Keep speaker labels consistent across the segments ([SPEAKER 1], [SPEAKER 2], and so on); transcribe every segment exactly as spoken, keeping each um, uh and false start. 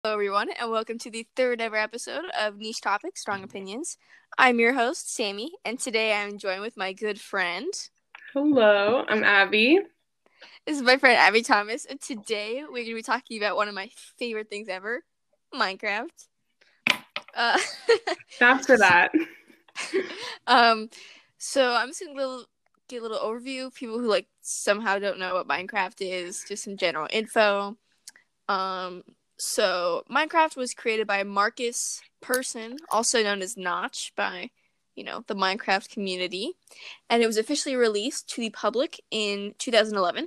[SPEAKER 1] Hello, everyone, and welcome to the third ever episode of Niche Topics, Strong Opinions. I'm your host, Sammy, and today I'm joined with my good friend.
[SPEAKER 2] Hello, I'm Abby.
[SPEAKER 1] This is my friend, Abby Thomas, and today we're going to be talking about one of my favorite things ever, Minecraft. Uh,
[SPEAKER 2] Thanks for that.
[SPEAKER 1] um, so I'm just going to get a little overview of people who, like, somehow don't know what Minecraft is, just some general info. Um... So, Minecraft was created by Marcus Persson, also known as Notch, by, you know, the Minecraft community. And it was officially released to the public in two thousand eleven.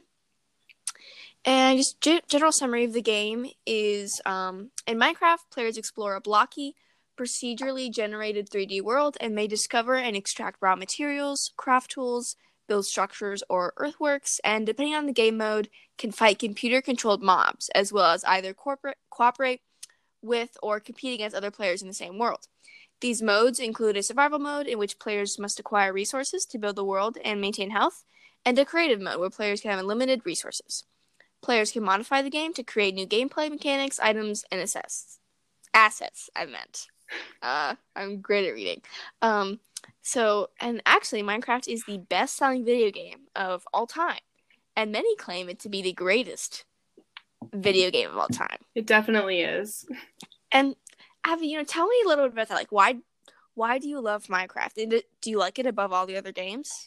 [SPEAKER 1] And just g- general summary of the game is, um, in Minecraft, players explore a blocky, procedurally generated three D world and may discover and extract raw materials, craft tools, build structures or earthworks, and depending on the game mode, can fight computer-controlled mobs, as well as either corporate, cooperate with or compete against other players in the same world. These modes include a survival mode, in which players must acquire resources to build the world and maintain health, and a creative mode, where players can have unlimited resources. Players can modify the game to create new gameplay mechanics, items, and assets. Assets, I meant. Uh, I'm great at reading. Um, So, and actually, Minecraft is the best-selling video game of all time, and many claim it to be the greatest video game of all time.
[SPEAKER 2] It definitely is.
[SPEAKER 1] And Abby, you know, tell me a little bit about that. Like, why, why do you love Minecraft? And do you like it above all the other games?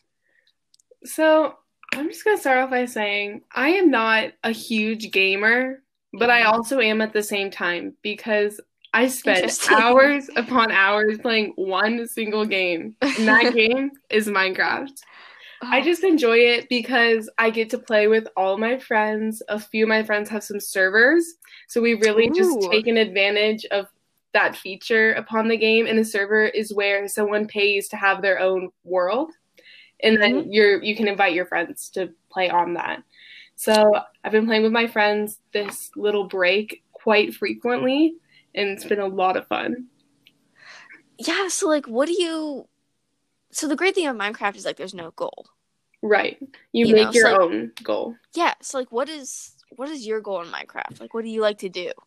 [SPEAKER 2] So, I'm just gonna start off by saying I am not a huge gamer, but I also am at the same time because I spend hours upon hours playing one single game, and that game is Minecraft. Oh. I just enjoy it because I get to play with all my friends. A few of my friends have some servers, so we've really Ooh. just taken advantage of that feature upon the game, and a server is where someone pays to have their own world, and then mm-hmm. you're you can invite your friends to play on that. So I've been playing with my friends this little break quite frequently, and it's been a lot of fun.
[SPEAKER 1] Yeah, so, like, what do you... So the great thing about Minecraft is, like, there's no goal.
[SPEAKER 2] Right. You, you make know? your so, own like, goal.
[SPEAKER 1] Yeah, so, like, what is what is your goal in Minecraft? Like, what do you like to do?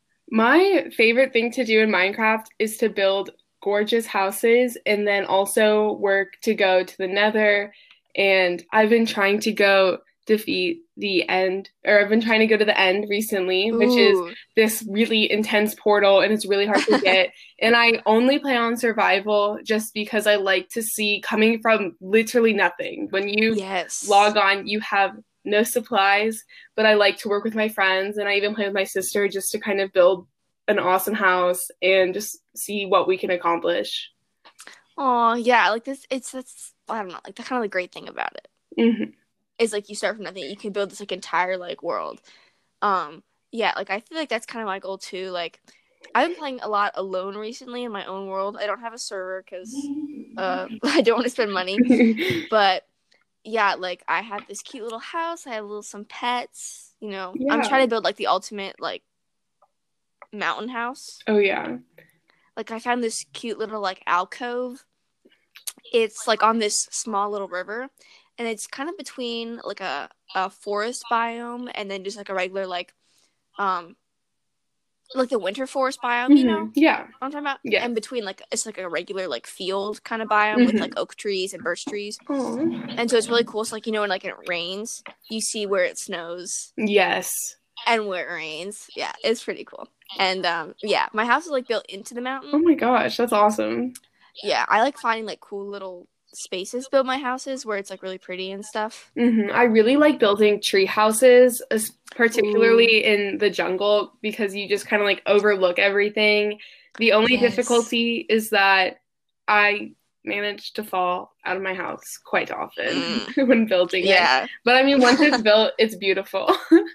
[SPEAKER 2] My favorite thing to do in Minecraft is to build gorgeous houses and then also work to go to the Nether. And I've been trying to go defeat the end, or I've been trying to go to the end recently, Ooh. which is this really intense portal, and it's really hard to get. And I only play on survival just because I like to see, coming from literally nothing, when you yes. log on, you have no supplies, but I like to work with my friends, and I even play with my sister just to kind of build an awesome house and just see what we can accomplish.
[SPEAKER 1] Oh yeah, like this, it's that's I don't know, like that's kind of the great thing about it.
[SPEAKER 2] Mm-hmm.
[SPEAKER 1] Is like you start from nothing, you can build this like entire like world. Um, yeah, like I feel like that's kind of my goal too. Like I've been playing a lot alone recently in my own world. I don't have a server because uh, I don't want to spend money. But yeah, like I have this cute little house. I have little some pets. You know, yeah. I'm trying to build like the ultimate like mountain house.
[SPEAKER 2] Oh yeah.
[SPEAKER 1] Like I found this cute little like alcove. It's like on this small little river. And it's kind of between, like, a, a forest biome and then just, like, a regular, like, um, like the winter forest biome, mm-hmm. you know?
[SPEAKER 2] Yeah.
[SPEAKER 1] What I'm talking about?
[SPEAKER 2] Yeah.
[SPEAKER 1] And between, like, it's, like, a regular, like, field kind of biome mm-hmm. with, like, oak trees and birch trees.
[SPEAKER 2] Aww.
[SPEAKER 1] And so it's really cool. So, like, you know, when, like, it rains, you see where it snows.
[SPEAKER 2] Yes.
[SPEAKER 1] And where it rains. Yeah, it's pretty cool. And, um, yeah, my house is, like, built into the mountain.
[SPEAKER 2] Oh, my gosh. That's awesome.
[SPEAKER 1] Yeah, I like finding, like, cool little spaces build my houses where it's like really pretty and stuff.
[SPEAKER 2] Mm-hmm. I really like building tree houses, particularly Ooh. in the jungle, because you just kind of like overlook everything. The only yes. difficulty is that I manage to fall out of my house quite often mm. when building
[SPEAKER 1] yeah.
[SPEAKER 2] it. But I mean, once it's built, it's beautiful.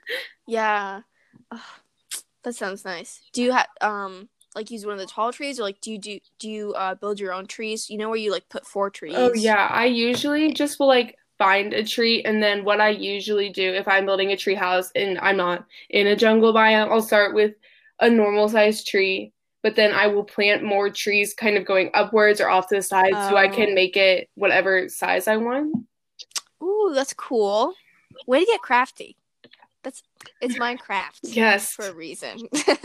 [SPEAKER 1] yeah. Oh, that sounds nice. Do you have um like use one of the tall trees, or like do you do do you uh build your own trees? You know where you like put four trees?
[SPEAKER 2] Oh yeah, I usually just will like find a tree, and then what I usually do if I'm building a tree house and I'm not in a jungle biome, I'll start with a normal sized tree, but then I will plant more trees kind of going upwards or off to the side oh. so I can make it whatever size I want.
[SPEAKER 1] Ooh, that's cool. Way to get crafty. That's it's Minecraft.
[SPEAKER 2] Yes.
[SPEAKER 1] For a reason.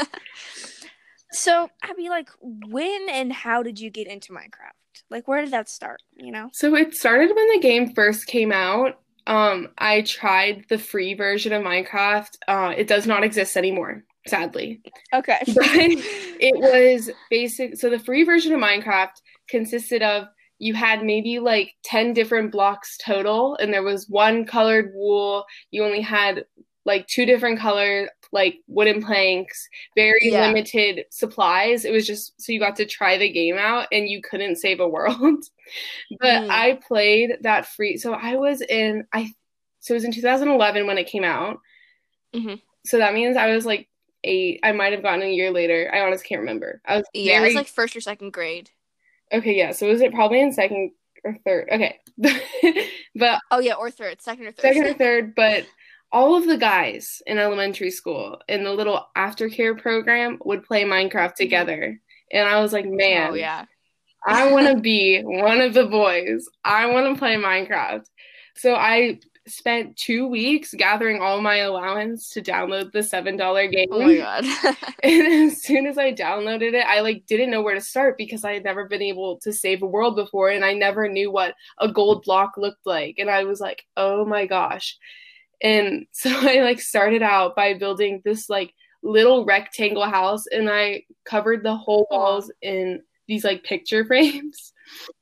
[SPEAKER 1] So, Abby, like, when and how did you get into Minecraft? Like, where did that start, you know?
[SPEAKER 2] So it started when the game first came out. Um, I tried the free version of Minecraft. Uh, it does not exist anymore, sadly.
[SPEAKER 1] Okay.
[SPEAKER 2] But it was basic. So the free version of Minecraft consisted of, you had maybe like ten different blocks total, and there was one colored wool. You only had like two different colors, like wooden planks, very yeah. limited supplies. It was just so you got to try the game out and you couldn't save a world. But mm. I played that free. So I was in, I, so it was in two thousand eleven when it came out. Mm-hmm. So that means I was like eight. I might have gotten a year later. I honestly can't remember. I was
[SPEAKER 1] yeah,
[SPEAKER 2] very...
[SPEAKER 1] it was like first or second grade.
[SPEAKER 2] Okay, yeah. So was it probably in second or third? Okay. But
[SPEAKER 1] oh yeah, or third, second or third.
[SPEAKER 2] Second or third, but all of the guys in elementary school in the little aftercare program would play Minecraft together. And I was like, man,
[SPEAKER 1] oh, yeah.
[SPEAKER 2] I want to be one of the boys. I want to play Minecraft. So I spent two weeks gathering all my allowance to download the seven dollar game.
[SPEAKER 1] Oh my god.
[SPEAKER 2] And as soon as I downloaded it, I like didn't know where to start because I had never been able to save a world before, and I never knew what a gold block looked like. And I was like, oh my gosh. And so I like started out by building this like little rectangle house, and I covered the whole walls in these like picture frames.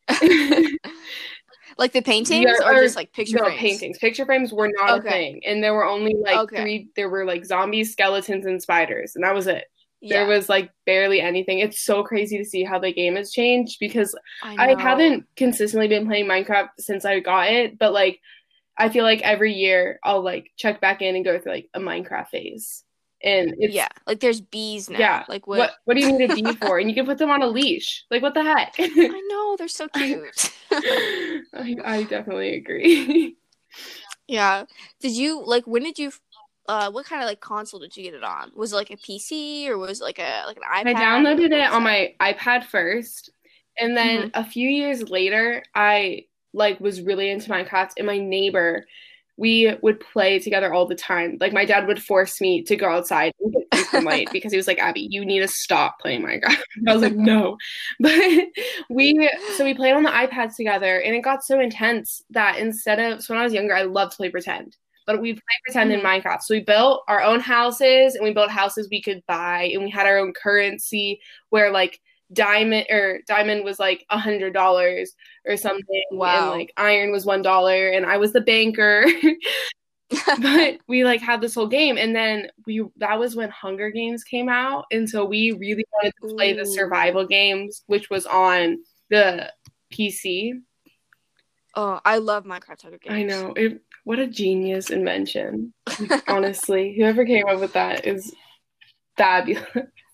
[SPEAKER 1] Like the paintings yeah, or, or just like picture
[SPEAKER 2] no,
[SPEAKER 1] frames?
[SPEAKER 2] paintings. Picture frames were not okay. a thing. And there were only like
[SPEAKER 1] okay.
[SPEAKER 2] three, there were like zombies, skeletons, and spiders. And that was it.
[SPEAKER 1] Yeah.
[SPEAKER 2] There was like barely anything. It's so crazy to see how the game has changed because
[SPEAKER 1] I,
[SPEAKER 2] I haven't consistently been playing Minecraft since I got it. But like, I feel like every year I'll like check back in and go through like a Minecraft phase. And it's,
[SPEAKER 1] yeah, like there's bees now.
[SPEAKER 2] Yeah.
[SPEAKER 1] Like what?
[SPEAKER 2] What, what do you need a bee for? And you can put them on a leash. Like what the heck?
[SPEAKER 1] I know, they're so cute.
[SPEAKER 2] I, I definitely agree.
[SPEAKER 1] Yeah. Did you like? When did you? Uh, what kind of like console did you get it on? Was it like a P C or was it like a like an iPad?
[SPEAKER 2] I downloaded it on my iPad first, and then mm-hmm. a few years later, I like was really into Minecraft, and my neighbor, we would play together all the time. Like my dad would force me to go outside and get some sunlight because he was like, Abby, you need to stop playing Minecraft. I was like, no. But we, so we played on the iPads together, and it got so intense that instead of, so when I was younger, I loved to play pretend. But we played pretend mm-hmm. in Minecraft. So we built our own houses, and we built houses we could buy, and we had our own currency where like diamond or diamond was like a hundred dollars or something.
[SPEAKER 1] Wow.
[SPEAKER 2] And like iron was one dollar, and I was the banker. But we like had this whole game, and then we that was when Hunger Games came out, and so we really wanted to play Ooh. the survival games, which was on the P C.
[SPEAKER 1] Oh, I love Minecraft Hunger Games.
[SPEAKER 2] I know. It, what a genius invention. Honestly, whoever came up with that is fabulous.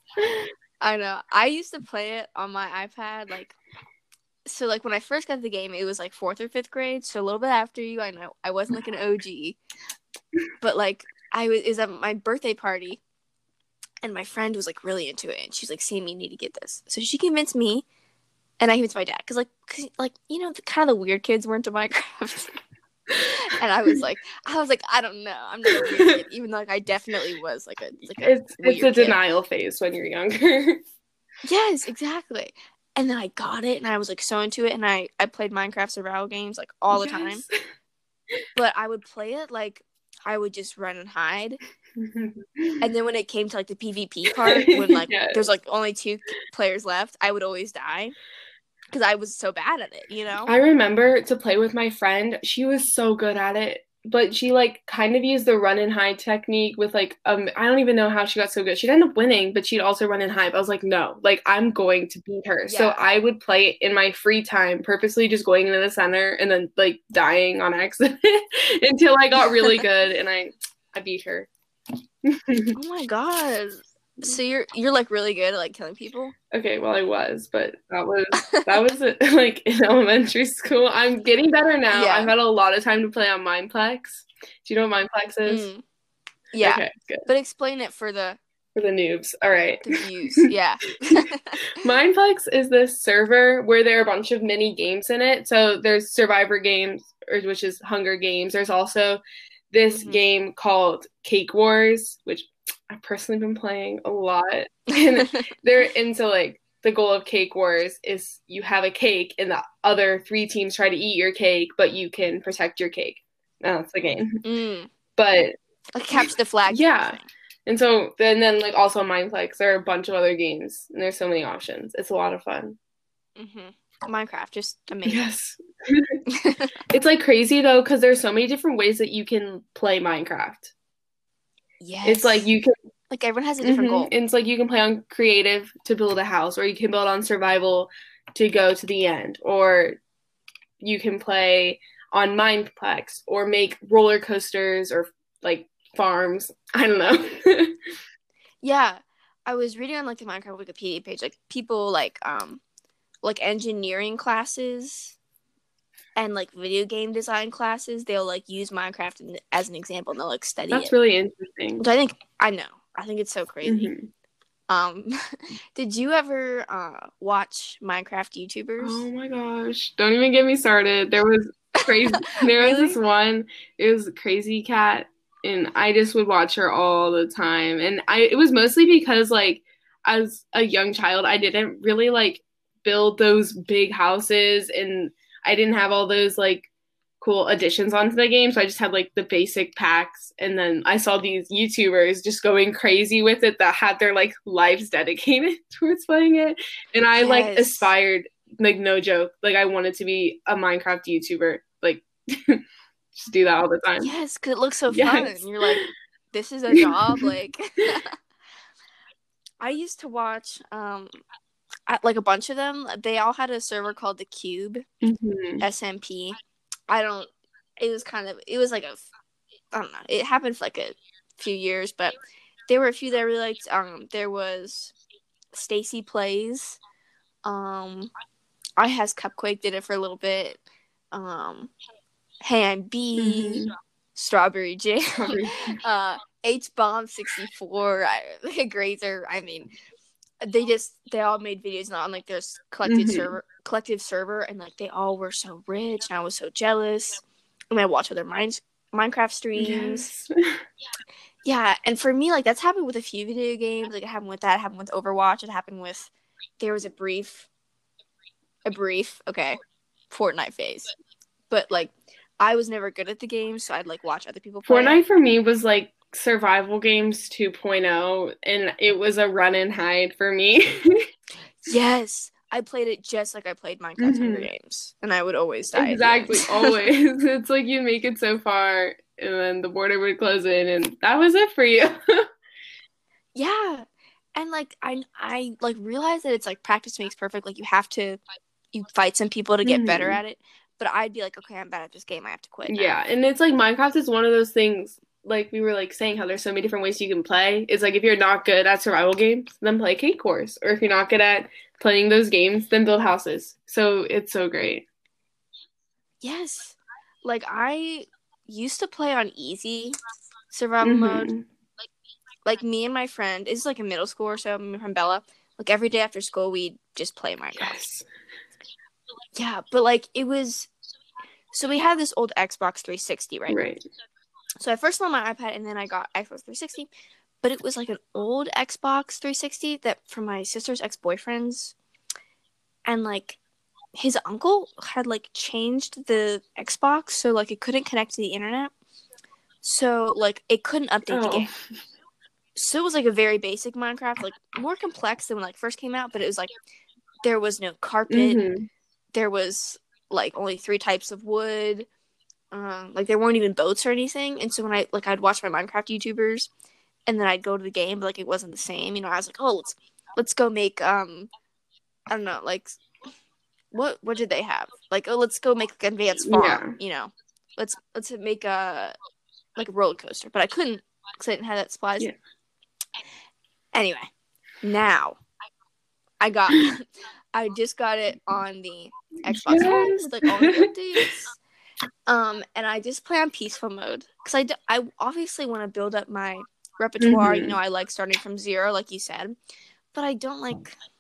[SPEAKER 1] I know. I used to play it on my iPad, like, so, like, when I first got the game, it was, like, fourth or fifth grade, so a little bit after you, I know. I wasn't, like, an O G, but, like, I was, it was at my birthday party, and my friend was, like, really into it, and she's like, Sam, you need to get this. So she convinced me, and I convinced my dad, because, like, cause, like, you know, the, kind of the weird kids were into Minecraft. And I was like, I was like, I don't know. I'm not a weird kid, even though like, I definitely was like a like a
[SPEAKER 2] It's it's a denial kid. phase when you're younger.
[SPEAKER 1] Yes, exactly. And then I got it, and I was like so into it, and I I played Minecraft survival games like all the yes. time. But I would play it like I would just run and hide. And then when it came to like the PvP part, when like yes. there's like only two players left, I would always die. Because I was so bad at it, you know?
[SPEAKER 2] I remember to play with my friend. She was so good at it. But she, like, kind of used the run and hide technique with, like, um, I don't even know how she got so good. She'd end up winning, but she'd also run and hide. But I was like, no, like, I'm going to beat her. Yeah. So I would play it in my free time, purposely just going into the center and then, like, dying on accident until I got really good and I, I beat her.
[SPEAKER 1] Oh, my God. So you're you're like really good at like killing people?
[SPEAKER 2] Okay, well I was, but that was that was like in elementary school. I'm getting better now. Yeah. I've had a lot of time to play on Mineplex. Do you know what Mineplex is? Mm.
[SPEAKER 1] Yeah. Okay, good. But explain it for the
[SPEAKER 2] for the noobs. All right.
[SPEAKER 1] The views. Yeah.
[SPEAKER 2] Mineplex is this server where there are a bunch of mini games in it. So there's Survivor games, or which is Hunger Games. There's also this
[SPEAKER 1] Mm-hmm.
[SPEAKER 2] game called Cake Wars, which I've personally been playing a lot. And they're into like the goal of Cake Wars is you have a cake and the other three teams try to eat your cake, but you can protect your cake. That's the game.
[SPEAKER 1] Mm.
[SPEAKER 2] But
[SPEAKER 1] like capture the flag.
[SPEAKER 2] Yeah. Kind of and so then then like also Mineplex, there are a bunch of other games and there's so many options. It's a lot of fun.
[SPEAKER 1] Mm-hmm. Minecraft, just amazing.
[SPEAKER 2] Yes. It's like crazy though, because there's so many different ways that you can play Minecraft.
[SPEAKER 1] Yes.
[SPEAKER 2] It's like you can
[SPEAKER 1] like everyone has a different
[SPEAKER 2] mm-hmm,
[SPEAKER 1] goal.
[SPEAKER 2] And it's like you can play on creative to build a house, or you can build on survival to go to the end, or you can play on Mineplex or make roller coasters or like farms. I don't know.
[SPEAKER 1] Yeah. I was reading on like the Minecraft Wikipedia page, like people like um like engineering classes and like video game design classes, they'll like use Minecraft as an example and they'll like study
[SPEAKER 2] That's
[SPEAKER 1] it.
[SPEAKER 2] That's really interesting.
[SPEAKER 1] Which I think I know. I think it's so crazy.
[SPEAKER 2] Mm-hmm.
[SPEAKER 1] Um, did you ever uh watch Minecraft YouTubers?
[SPEAKER 2] Oh my gosh! Don't even get me started. There was crazy. There
[SPEAKER 1] really?
[SPEAKER 2] was this one. It was Crazy Cat, and I just would watch her all the time. And I it was mostly because like as a young child, I didn't really like build those big houses, and I didn't have all those like cool additions onto the game, so I just had like the basic packs, and then I saw these YouTubers just going crazy with it that had their like lives dedicated towards playing it, and I yes. like aspired, like no joke, like I wanted to be a Minecraft YouTuber, like just do that all the time.
[SPEAKER 1] Yes, because it looks so yes. fun, and you're like, this is a job. Like, I used to watch um like a bunch of them. They all had a server called the Cube, mm-hmm. S M P. I don't, it was kind of, it was like a, I don't know, it happened for like a few years, but there were a few that I really liked. Um, there was Stacy Plays. Um, I Has Cupquake did it for a little bit. Um, Hey, I'm B. Mm-hmm. Strawberry Jam. uh, H Bomb sixty-four. I, Grazer. I mean, they just, they all made videos on like this collective mm-hmm. server. collective server, and like they all were so rich, and I was so jealous. And I watched other Mine- Minecraft streams. Yes. Yeah, and for me, like that's happened with a few video games. Like it happened with that. It happened with Overwatch. It happened with. There was a brief, a brief, okay, Fortnite phase, but like I was never good at the game, so I'd like watch other people play.
[SPEAKER 2] Fortnite for me was like survival games two point oh, and it was a run and hide for me.
[SPEAKER 1] Yes. I played it just like I played Minecraft mm-hmm. Hunger Games, and I would always die.
[SPEAKER 2] Exactly, always. It's like you make it so far, and then the border would close in, and that was it for you.
[SPEAKER 1] Yeah, and like I, I like realized that it's like practice makes perfect. Like you have to, you fight some people to get mm-hmm. better at it. But I'd be like, okay, I'm bad at this game. I have to quit now.
[SPEAKER 2] Yeah, and it's like Minecraft is one of those things. Like we were like saying how there's so many different ways you can play. It's like if you're not good at survival games, then play Cake Wars, or if you're not good at playing those games, then build houses. So it's so great.
[SPEAKER 1] Yes. Like I used to play on easy survival mm-hmm. mode. Like like me and my friend, it's like a middle school or so, my friend Bella, like every day after school we'd just play Minecraft. Yes. Yeah, but like it was so we had this old Xbox three sixty, right?
[SPEAKER 2] Right.
[SPEAKER 1] So I first won my iPad and then I got Xbox three sixty. But it was like an old Xbox three sixty that from my sister's ex-boyfriend's. And like his uncle had like changed the Xbox so like it couldn't connect to the internet. So like it couldn't update oh. the game. So it was like a very basic Minecraft, like more complex than when like first came out, but it was like there was no carpet. Mm-hmm. There was like only three types of wood. Um, like there weren't even boats or anything. And so when I like I'd watch my Minecraft YouTubers and then I'd go to the game, but like it wasn't the same. You know, I was like, oh, let's let's go make um, I don't know, like what what did they have? Like, oh, let's go make like an advanced farm. Yeah. You know, let's let's make a like a roller coaster. But I couldn't because I didn't have that supplies. Yeah. Anyway, now I got I just got it on the Xbox One, like all the updates. Um, and I just play on peaceful mode because I, d- I obviously want to build up my repertoire. Mm-hmm. You know, I like starting from zero, like you said, but I don't like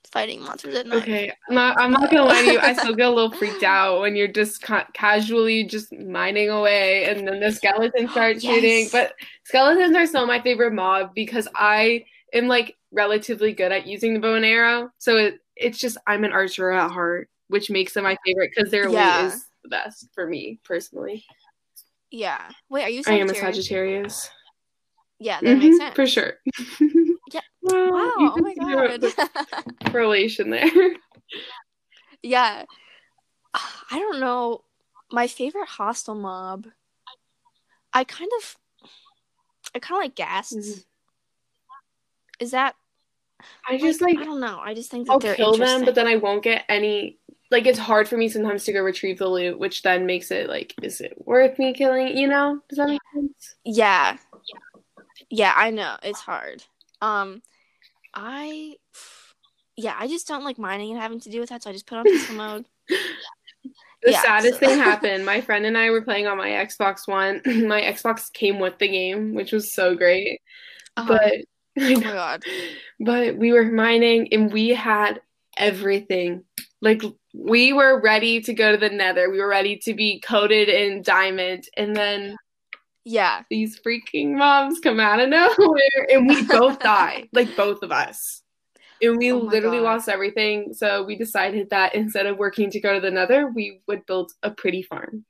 [SPEAKER 1] fighting monsters at night.
[SPEAKER 2] Okay, I'm not, I'm not gonna lie to you. I still get a little freaked out when you're just ca- casually just mining away, and then the skeletons start
[SPEAKER 1] Yes.
[SPEAKER 2] shooting. But skeletons are still my favorite mob because I am like relatively good at using the bow and arrow. So it, it's just I'm an archer at heart, which makes them my favorite because their
[SPEAKER 1] Yeah.
[SPEAKER 2] elite is the best for me personally.
[SPEAKER 1] Yeah. Wait, are you
[SPEAKER 2] I am a
[SPEAKER 1] Sagittarius?
[SPEAKER 2] Sagittarius.
[SPEAKER 1] Yeah, that makes sense.
[SPEAKER 2] For sure.
[SPEAKER 1] Yeah.
[SPEAKER 2] Well,
[SPEAKER 1] Wow.
[SPEAKER 2] you
[SPEAKER 1] Oh my
[SPEAKER 2] can see the
[SPEAKER 1] god.
[SPEAKER 2] correlation there.
[SPEAKER 1] Yeah. I don't know. My favorite hostile mob. I kind of. I kind of like ghasts.
[SPEAKER 2] Mhm.
[SPEAKER 1] Is that?
[SPEAKER 2] I just like,
[SPEAKER 1] I don't know. I just think that
[SPEAKER 2] I'll
[SPEAKER 1] they're
[SPEAKER 2] kill them,
[SPEAKER 1] interesting.
[SPEAKER 2] but then I won't get any. Like, it's hard for me sometimes to go retrieve the loot, which then makes it like, is it worth me killing? You know? Does that make sense?
[SPEAKER 1] Yeah. Yeah, I know. It's hard. Um, I. Yeah, I just don't like mining and having to deal with that, so I just put on peaceful mode.
[SPEAKER 2] The
[SPEAKER 1] Yeah,
[SPEAKER 2] saddest
[SPEAKER 1] so-
[SPEAKER 2] thing happened. My friend and I were playing on my Xbox One. My Xbox came with the game, which was so great.
[SPEAKER 1] Uh-huh.
[SPEAKER 2] But
[SPEAKER 1] oh my god.
[SPEAKER 2] But we were mining and we had everything. Like, we were ready to go to the nether. We were ready to be coated in diamond. And then
[SPEAKER 1] Yeah.
[SPEAKER 2] these freaking mobs come out of nowhere and we both die. Like, both of us. And we
[SPEAKER 1] Oh my
[SPEAKER 2] literally
[SPEAKER 1] God.
[SPEAKER 2] lost everything. So we decided that instead of working to go to the nether, we would build a pretty farm.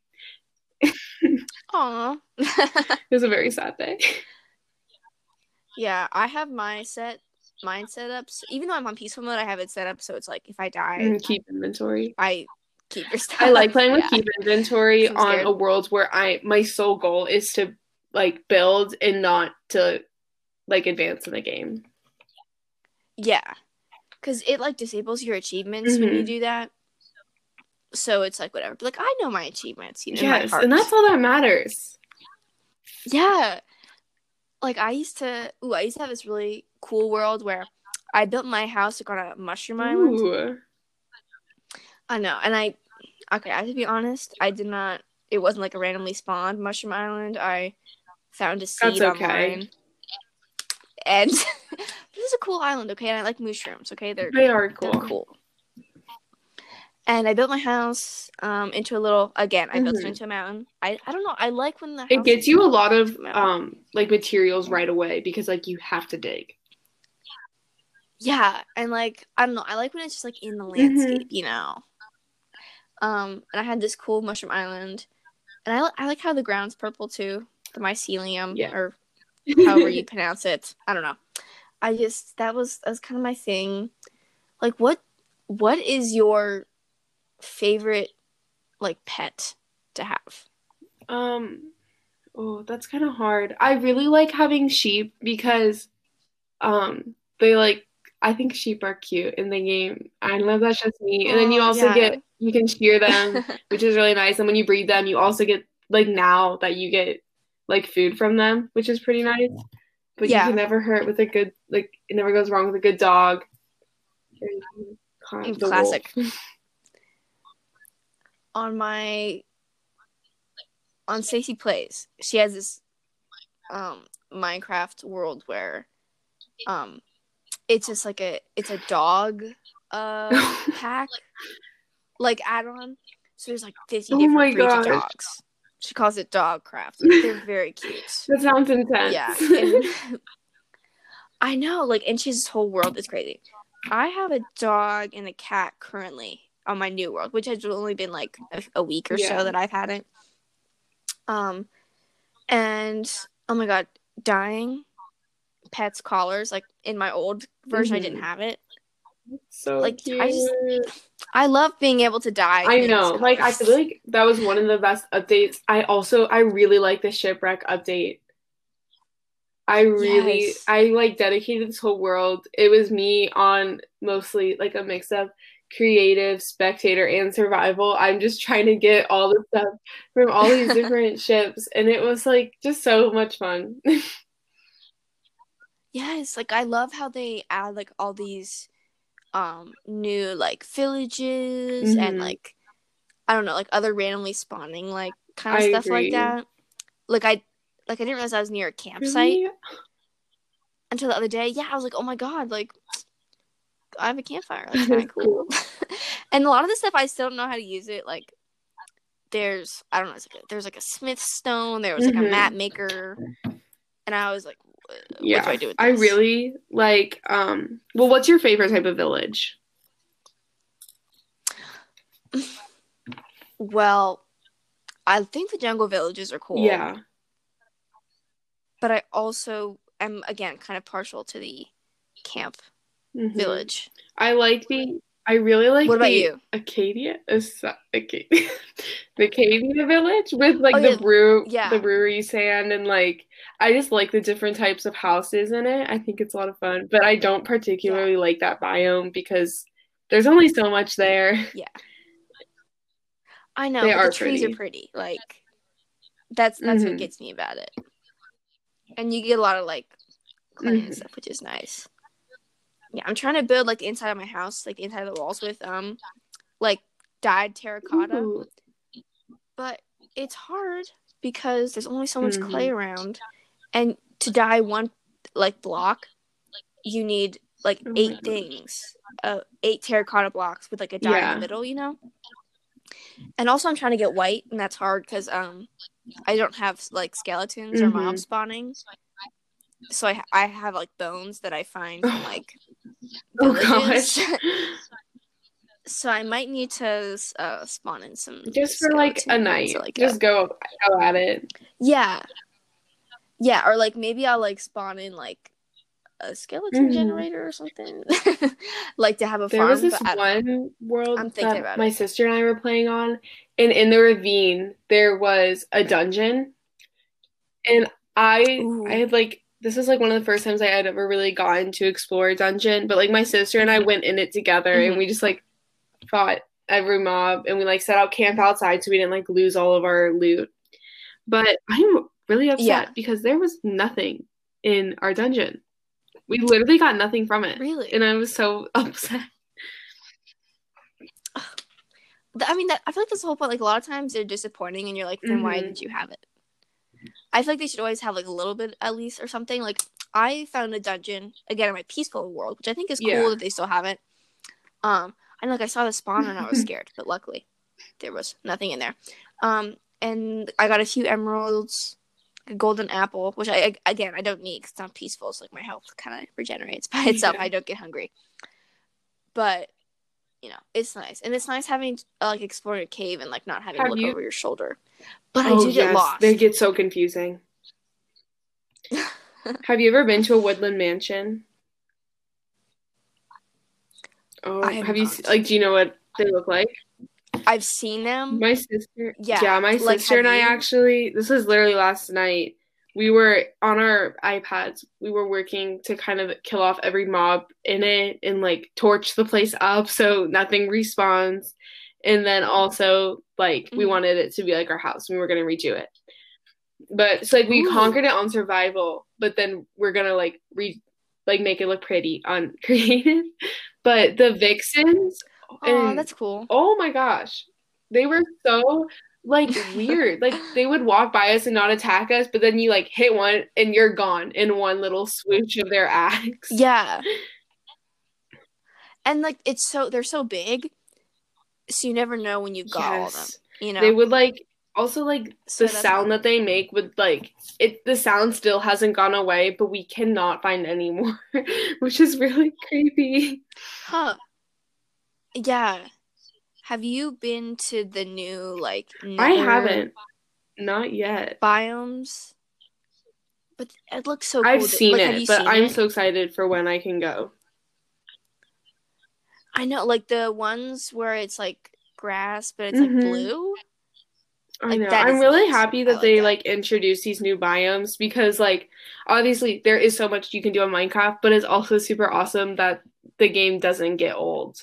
[SPEAKER 1] Aw.
[SPEAKER 2] It was a very sad day.
[SPEAKER 1] Yeah, I have my set mine set up. So even though I'm on peaceful mode, I have it set up so it's like if I die,
[SPEAKER 2] And keep inventory.
[SPEAKER 1] I keep your stuff.
[SPEAKER 2] I like playing with
[SPEAKER 1] Yeah.
[SPEAKER 2] keep inventory
[SPEAKER 1] I'm
[SPEAKER 2] on
[SPEAKER 1] scared.
[SPEAKER 2] a world where I my sole goal is to like build and not to like advance in the game.
[SPEAKER 1] Yeah, because it like disables your achievements when you
[SPEAKER 2] Mhm.
[SPEAKER 1] do that. So it's like whatever. But, like I know my achievements, you know, in my
[SPEAKER 2] Yes,
[SPEAKER 1] heart.
[SPEAKER 2] and that's all that matters.
[SPEAKER 1] Yeah. Like I used to. Ooh, I used to have this really cool world where I built my house like on a mushroom island.
[SPEAKER 2] Ooh.
[SPEAKER 1] I know, and I. Okay, I have to be honest. I did not. It wasn't like a randomly spawned mushroom island. I found a seed
[SPEAKER 2] That's okay.
[SPEAKER 1] online. And this is a cool island, okay? And I like mushrooms, okay? They're
[SPEAKER 2] They are cool.
[SPEAKER 1] they're cool. And I built my house um into a little. Again, I built it
[SPEAKER 2] Mhm.
[SPEAKER 1] into a mountain. I I don't know. I like when the house
[SPEAKER 2] It gets you a lot of
[SPEAKER 1] mountain.
[SPEAKER 2] um like materials right away because like you have to dig.
[SPEAKER 1] Yeah, and like I don't know. I like when it's just like in the
[SPEAKER 2] Mm-hmm.
[SPEAKER 1] landscape, you know. Um, and I had this cool mushroom island, and I li- I like how the ground's purple too, the mycelium
[SPEAKER 2] Yeah.
[SPEAKER 1] or however you pronounce it. I don't know. I just that was that was kind of my thing. Like, what what is your favorite like pet to have?
[SPEAKER 2] Um oh, that's kind of hard. I really like having sheep because um they like I think sheep are cute in the game. I don't know if that's just me. And then you
[SPEAKER 1] Aw,
[SPEAKER 2] also
[SPEAKER 1] yeah.
[SPEAKER 2] get you can shear them, which is really nice. And when you breed them, you also get like now that you get like food from them, which is pretty nice. But
[SPEAKER 1] Yeah.
[SPEAKER 2] you can never hurt with a good like it never goes wrong with a good dog.
[SPEAKER 1] Mm,
[SPEAKER 2] The
[SPEAKER 1] classic.
[SPEAKER 2] wolf.
[SPEAKER 1] On my on Stacey Plays, she has this um Minecraft world where um it's just like a it's a dog uh pack like add-on. So there's like fifty
[SPEAKER 2] Oh
[SPEAKER 1] different
[SPEAKER 2] my
[SPEAKER 1] breeds
[SPEAKER 2] gosh.
[SPEAKER 1] of dogs. She calls it Dogcraft. Like, they're very cute.
[SPEAKER 2] That sounds intense.
[SPEAKER 1] Yeah. And I know, like, and she's this whole world is crazy. I have a dog and a cat currently on my new world, which has only been like a, a week or
[SPEAKER 2] Yeah.
[SPEAKER 1] so that I've had it. Um, and oh my god, dying pets collars. Like in my old version,
[SPEAKER 2] Mhm.
[SPEAKER 1] I didn't have it.
[SPEAKER 2] So
[SPEAKER 1] Like,
[SPEAKER 2] cute.
[SPEAKER 1] I just- I love being able to die.
[SPEAKER 2] I
[SPEAKER 1] things
[SPEAKER 2] know. Like I
[SPEAKER 1] collars.
[SPEAKER 2] feel like that was one of the best updates. I also I really like the shipwreck update. I really
[SPEAKER 1] Yes.
[SPEAKER 2] I like dedicated this whole world. It was me on mostly like a mix of creative, spectator, and survival. I'm just trying to get all the stuff from all these different ships, and it was like just so much fun.
[SPEAKER 1] Yes, like I love how they add like all these um new like villages and
[SPEAKER 2] Mhm.
[SPEAKER 1] like I don't know, like other randomly spawning like kind of
[SPEAKER 2] I
[SPEAKER 1] stuff like
[SPEAKER 2] agree.
[SPEAKER 1] that. Like I like I didn't realize I was near a campsite
[SPEAKER 2] Really?
[SPEAKER 1] until the other day. Yeah, I was like, "Oh my god, like I have a campfire. That's kind of cool. And a lot of the stuff I still don't know how to use it. Like there's I don't know. Like a, there's like a Smith stone. There was like mm-hmm. a map maker, and I was like, what
[SPEAKER 2] yeah,
[SPEAKER 1] do I do with this?
[SPEAKER 2] I really like. Um, well, what's your favorite type of village?
[SPEAKER 1] Well, I think the jungle villages are cool.
[SPEAKER 2] Yeah.
[SPEAKER 1] But I also am, again, kind of partial to the camp mm-hmm. village.
[SPEAKER 2] I like the, I really like
[SPEAKER 1] what about
[SPEAKER 2] the
[SPEAKER 1] you?
[SPEAKER 2] Acadia, Acadia, the Acadia village with like
[SPEAKER 1] oh,
[SPEAKER 2] the
[SPEAKER 1] yeah.
[SPEAKER 2] brew,
[SPEAKER 1] yeah.
[SPEAKER 2] the brewery sand and like, I just like the different types of houses in it. I think it's a lot of fun, but I don't particularly yeah. like that biome because there's only so much there.
[SPEAKER 1] Yeah. I know,
[SPEAKER 2] they
[SPEAKER 1] but
[SPEAKER 2] are
[SPEAKER 1] the trees
[SPEAKER 2] pretty.
[SPEAKER 1] are pretty. Like, that's that's mm-hmm. what gets me about it. And you get a lot of, like, clay mm-hmm. and stuff, which is nice. Yeah, I'm trying to build, like, the inside of my house, like, the inside of the walls with, um, like, dyed terracotta. Ooh. But it's hard because there's only so much mm-hmm. clay around. And to dye one, like, block, you need, like, oh eight things. Uh, eight terracotta blocks with, like, a dye yeah. in the middle, you know? And also I'm trying to get white, and that's hard because um, I don't have, like, skeletons mm-hmm. or mobs spawning. So I, I have, like, bones that I find from, like, villages. Oh, gosh. So I might need to uh, spawn in some
[SPEAKER 2] just for, like, a night. Like just go, go at it.
[SPEAKER 1] Yeah. Yeah, or, like, maybe I'll, like, spawn in, like, a skeleton mm-hmm. generator or something. Like to have a
[SPEAKER 2] there
[SPEAKER 1] farm.
[SPEAKER 2] Was this
[SPEAKER 1] but
[SPEAKER 2] one world
[SPEAKER 1] I'm thinking
[SPEAKER 2] that
[SPEAKER 1] about
[SPEAKER 2] my
[SPEAKER 1] it.
[SPEAKER 2] sister and I were playing on, and in the ravine there was a dungeon, and I Ooh. I had like this was like one of the first times I had ever really gotten to explore a dungeon, but like my sister and I went in it together mm-hmm. and we just like fought every mob and we like set out camp outside so we didn't like lose all of our loot. But I'm really upset yeah. because there was nothing in our dungeon. We literally got nothing from it.
[SPEAKER 1] Really?
[SPEAKER 2] And I was so upset.
[SPEAKER 1] I mean, that I feel like that's the whole point. Like, a lot of times they're disappointing and you're like, then mm-hmm. why did you have it? I feel like they should always have, like, a little bit at least or something. Like, I found a dungeon, again, in my peaceful world, which I think is cool yeah. that they still have it. Um, and, like, I saw the spawn and I was scared. But luckily, there was nothing in there. Um, and I got a few emeralds. A golden apple, which I, again, I don't need because it's not peaceful, so like my health kind of regenerates by itself. Yeah. I don't get hungry, but you know, it's nice, and it's nice having uh, like exploring a cave and like not having Have to look you... over your shoulder. But oh, I do yes. get lost.
[SPEAKER 2] They get so confusing. Have you ever been to a woodland mansion? Oh, have, have you like? Do you know what they look like?
[SPEAKER 1] I've seen them.
[SPEAKER 2] My sister,
[SPEAKER 1] yeah,
[SPEAKER 2] yeah, my like, sister and I you... actually. This was literally last night. We were on our iPads. We were working to kind of kill off every mob in it and like torch the place up so nothing respawns. And then also like mm-hmm. we wanted it to be like our house. We were gonna redo it, but so like we Ooh. conquered it on survival. But then we're gonna like re like make it look pretty on creative. But the vixens.
[SPEAKER 1] Oh, that's cool.
[SPEAKER 2] Oh my gosh. They were so like weird. Like they would walk by us and not attack us, but then you like hit one and you're gone in one little swoosh of their axe.
[SPEAKER 1] Yeah. And like it's so they're so big, so you never know when you've got yes. all of them. You know.
[SPEAKER 2] They would like also like so the sound that they make would like it the sound still hasn't gone away, but we cannot find any more, which is really creepy.
[SPEAKER 1] Huh. Yeah. Have you been to the new, like,
[SPEAKER 2] I haven't. Not yet.
[SPEAKER 1] Biomes? But it looks so cool.
[SPEAKER 2] I've seen
[SPEAKER 1] like,
[SPEAKER 2] it, but
[SPEAKER 1] seen
[SPEAKER 2] I'm
[SPEAKER 1] it?
[SPEAKER 2] so excited for when I can go.
[SPEAKER 1] I know, like, the ones where it's, like, grass, but it's, mm-hmm. like, blue.
[SPEAKER 2] I
[SPEAKER 1] like,
[SPEAKER 2] know. I'm really
[SPEAKER 1] nice.
[SPEAKER 2] happy that
[SPEAKER 1] like
[SPEAKER 2] they,
[SPEAKER 1] that.
[SPEAKER 2] like, introduce these new biomes because, like, obviously there is so much you can do on Minecraft, but it's also super awesome that the game doesn't get old.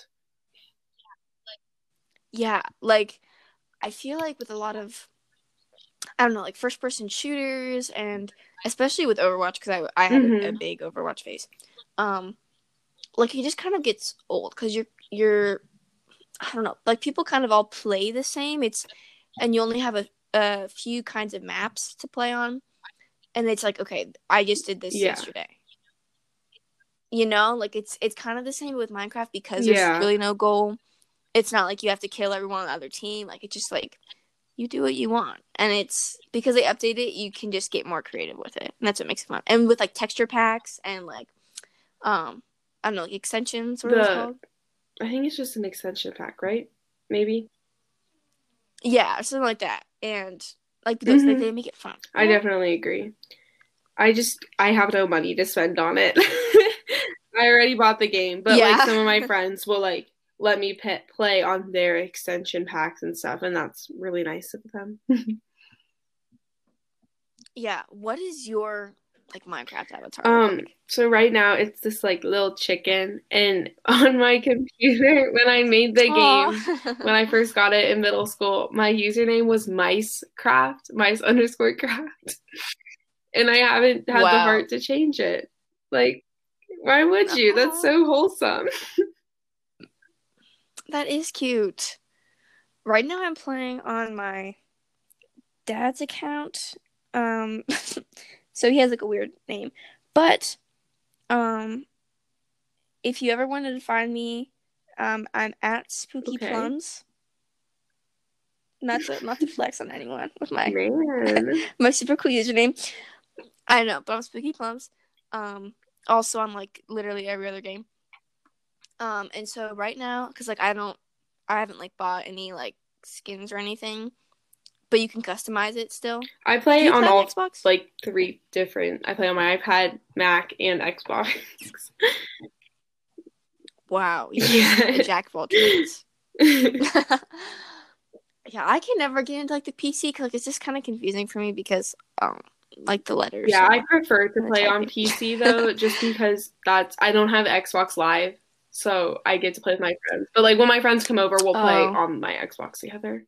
[SPEAKER 1] Yeah, like, I feel like with a lot of, I don't know, like, first-person shooters, and especially with Overwatch, because I, I have mm-hmm. a, a big Overwatch face, um, like, it just kind of gets old, because you're, you're, I don't know, like, people kind of all play the same, it's, and you only have a, a few kinds of maps to play on, and it's like, okay, I just did this yeah. yesterday. You know, like it's it's kind of the same with Minecraft because there's
[SPEAKER 2] Yeah.
[SPEAKER 1] really no goal. It's not like you have to kill everyone on the other team. Like it's just like you do what you want, and it's because they update it. You can just get more creative with it, and that's what makes it fun. And with like texture packs and like um I don't know, like extensions. What are those
[SPEAKER 2] The
[SPEAKER 1] called?
[SPEAKER 2] I think it's just an extension pack, right? Maybe.
[SPEAKER 1] Yeah, something like that. And like those,
[SPEAKER 2] Mm-hmm.
[SPEAKER 1] they, they make it fun.
[SPEAKER 2] I
[SPEAKER 1] Yeah.
[SPEAKER 2] definitely agree. I just I have no money to spend on it. I already bought the game, but
[SPEAKER 1] Yeah.
[SPEAKER 2] like some of my friends will like let me pet, play on their extension packs and stuff, and that's really nice of them.
[SPEAKER 1] Yeah. What is your like Minecraft avatar look
[SPEAKER 2] Um,
[SPEAKER 1] like?
[SPEAKER 2] so right now it's this like little chicken, and on my computer when I made the game, when I first got it in middle school, my username was Micecraft, mice underscore craft, and I haven't had the
[SPEAKER 1] Wow.
[SPEAKER 2] heart to change it. Like, why would you? That's so wholesome.
[SPEAKER 1] That is cute. Right now I'm playing on my dad's account. Um so he has like a weird name. But um if you ever wanted to find me, um I'm at Spooky
[SPEAKER 2] Okay.
[SPEAKER 1] Plums. Not to not to flex on anyone with my
[SPEAKER 2] Man.
[SPEAKER 1] my super cool username. I know, but I'm Spooky Plums. Um also on like literally every other game. Um and so right now, because like I don't I haven't like bought any like skins or anything, but you can customize it still.
[SPEAKER 2] I play
[SPEAKER 1] Do you
[SPEAKER 2] on
[SPEAKER 1] play
[SPEAKER 2] all
[SPEAKER 1] on Xbox?
[SPEAKER 2] like three different. I play on my iPad, Mac, and Xbox.
[SPEAKER 1] Wow, you're
[SPEAKER 2] Yeah.
[SPEAKER 1] a jack of all trades. Yeah, I can never get into like the P C because like it's just kind of confusing for me because um like the letters.
[SPEAKER 2] Yeah,
[SPEAKER 1] and,
[SPEAKER 2] I prefer to
[SPEAKER 1] and the
[SPEAKER 2] play on
[SPEAKER 1] typing.
[SPEAKER 2] P C though, just because that's I don't have Xbox Live, so I get to play with my friends. But like when my friends come over, we'll play
[SPEAKER 1] Oh.
[SPEAKER 2] on my Xbox together.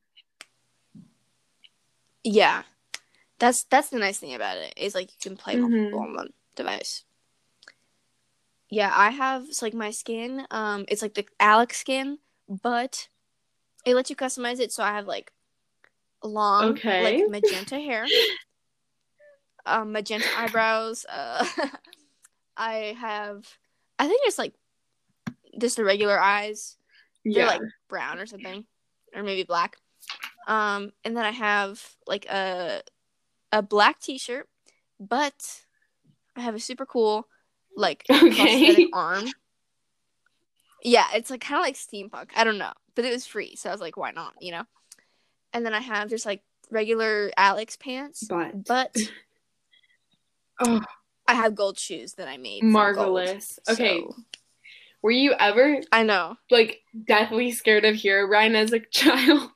[SPEAKER 1] Yeah, that's that's the nice thing about it is like you can play
[SPEAKER 2] Mhm.
[SPEAKER 1] multiple on one device. Yeah, I have so like my skin. Um, it's like the Alex skin, but it lets you customize it. So I have like long,
[SPEAKER 2] Okay.
[SPEAKER 1] like magenta hair, um, magenta eyebrows. Uh, I have, I think it's like just the regular eyes. They're
[SPEAKER 2] Yeah.
[SPEAKER 1] like brown or something, or maybe black. Um, and then I have like a a black T-shirt, but I have a super cool like
[SPEAKER 2] Okay.
[SPEAKER 1] prosthetic arm. Yeah, it's like kind of like steampunk. I don't know, but it was free, so I was like, why not? You know. And then I have just like regular Alex pants,
[SPEAKER 2] But
[SPEAKER 1] but
[SPEAKER 2] oh,
[SPEAKER 1] I have gold shoes that I made. From
[SPEAKER 2] marvelous.
[SPEAKER 1] gold,
[SPEAKER 2] Okay.
[SPEAKER 1] so.
[SPEAKER 2] Were you ever
[SPEAKER 1] I know
[SPEAKER 2] like deathly scared of Herobrine as a child?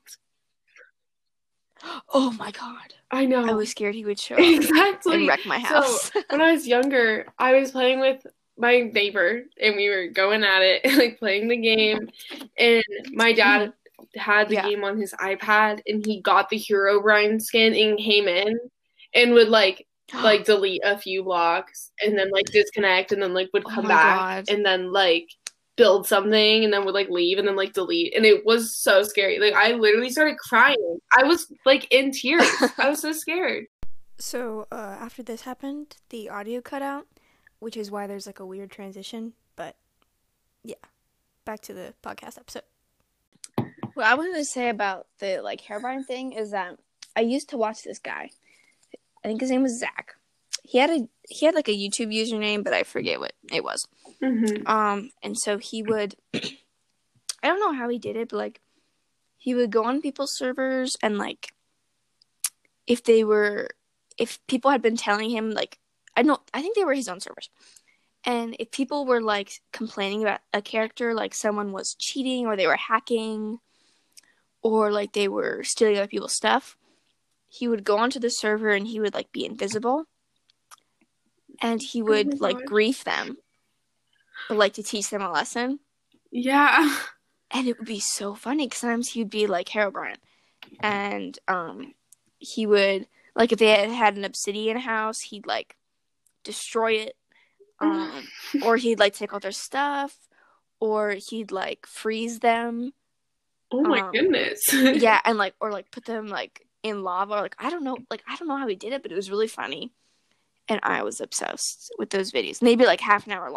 [SPEAKER 1] Oh my god.
[SPEAKER 2] I know.
[SPEAKER 1] I was scared he would show up
[SPEAKER 2] Exactly.
[SPEAKER 1] and wreck my house.
[SPEAKER 2] So when I was younger, I was playing with my neighbor and we were going at it, like playing the game. And my dad mm-hmm. had the yeah. game on his iPad and he got the Herobrine skin and came in and would like like delete a few blocks and then like disconnect and then like would come oh back God. and then like build something and then would like leave and then like delete, and it was so scary. Like I literally started crying. I was like in tears. I was so scared.
[SPEAKER 3] So uh after this happened, the audio cut out, which is why there's like a weird transition. But yeah, back to the podcast episode.
[SPEAKER 1] What I wanted to say about the like Herobrine thing is that I used to watch this guy. I think his name was Zach. He had a he had like a YouTube username, but I forget what it was.
[SPEAKER 2] Mm-hmm.
[SPEAKER 1] Um, and so he would, I don't know how he did it, but like he would go on people's servers and like if they were, if people had been telling him like, I don't, I think they were his own servers, and if people were like complaining about a character, like someone was cheating or they were hacking, or like they were stealing other people's stuff, he would go onto the server and he would like be invisible, and he would oh like grief them. But, like, to teach them a lesson.
[SPEAKER 2] Yeah.
[SPEAKER 1] And it would be so funny, because sometimes he would be, like, Herobrine. And, um, he would, like, if they had, had an obsidian house, he'd, like, destroy it. Um, or he'd, like, take all their stuff. Or he'd, like, freeze them.
[SPEAKER 2] Oh, my
[SPEAKER 1] um,
[SPEAKER 2] goodness.
[SPEAKER 1] Yeah, and, like, or, like, put them, like, in lava. Or, like, I don't know. Like, I don't know how he did it, but it was really funny. And I was obsessed with those videos. Maybe, like, half an hour long.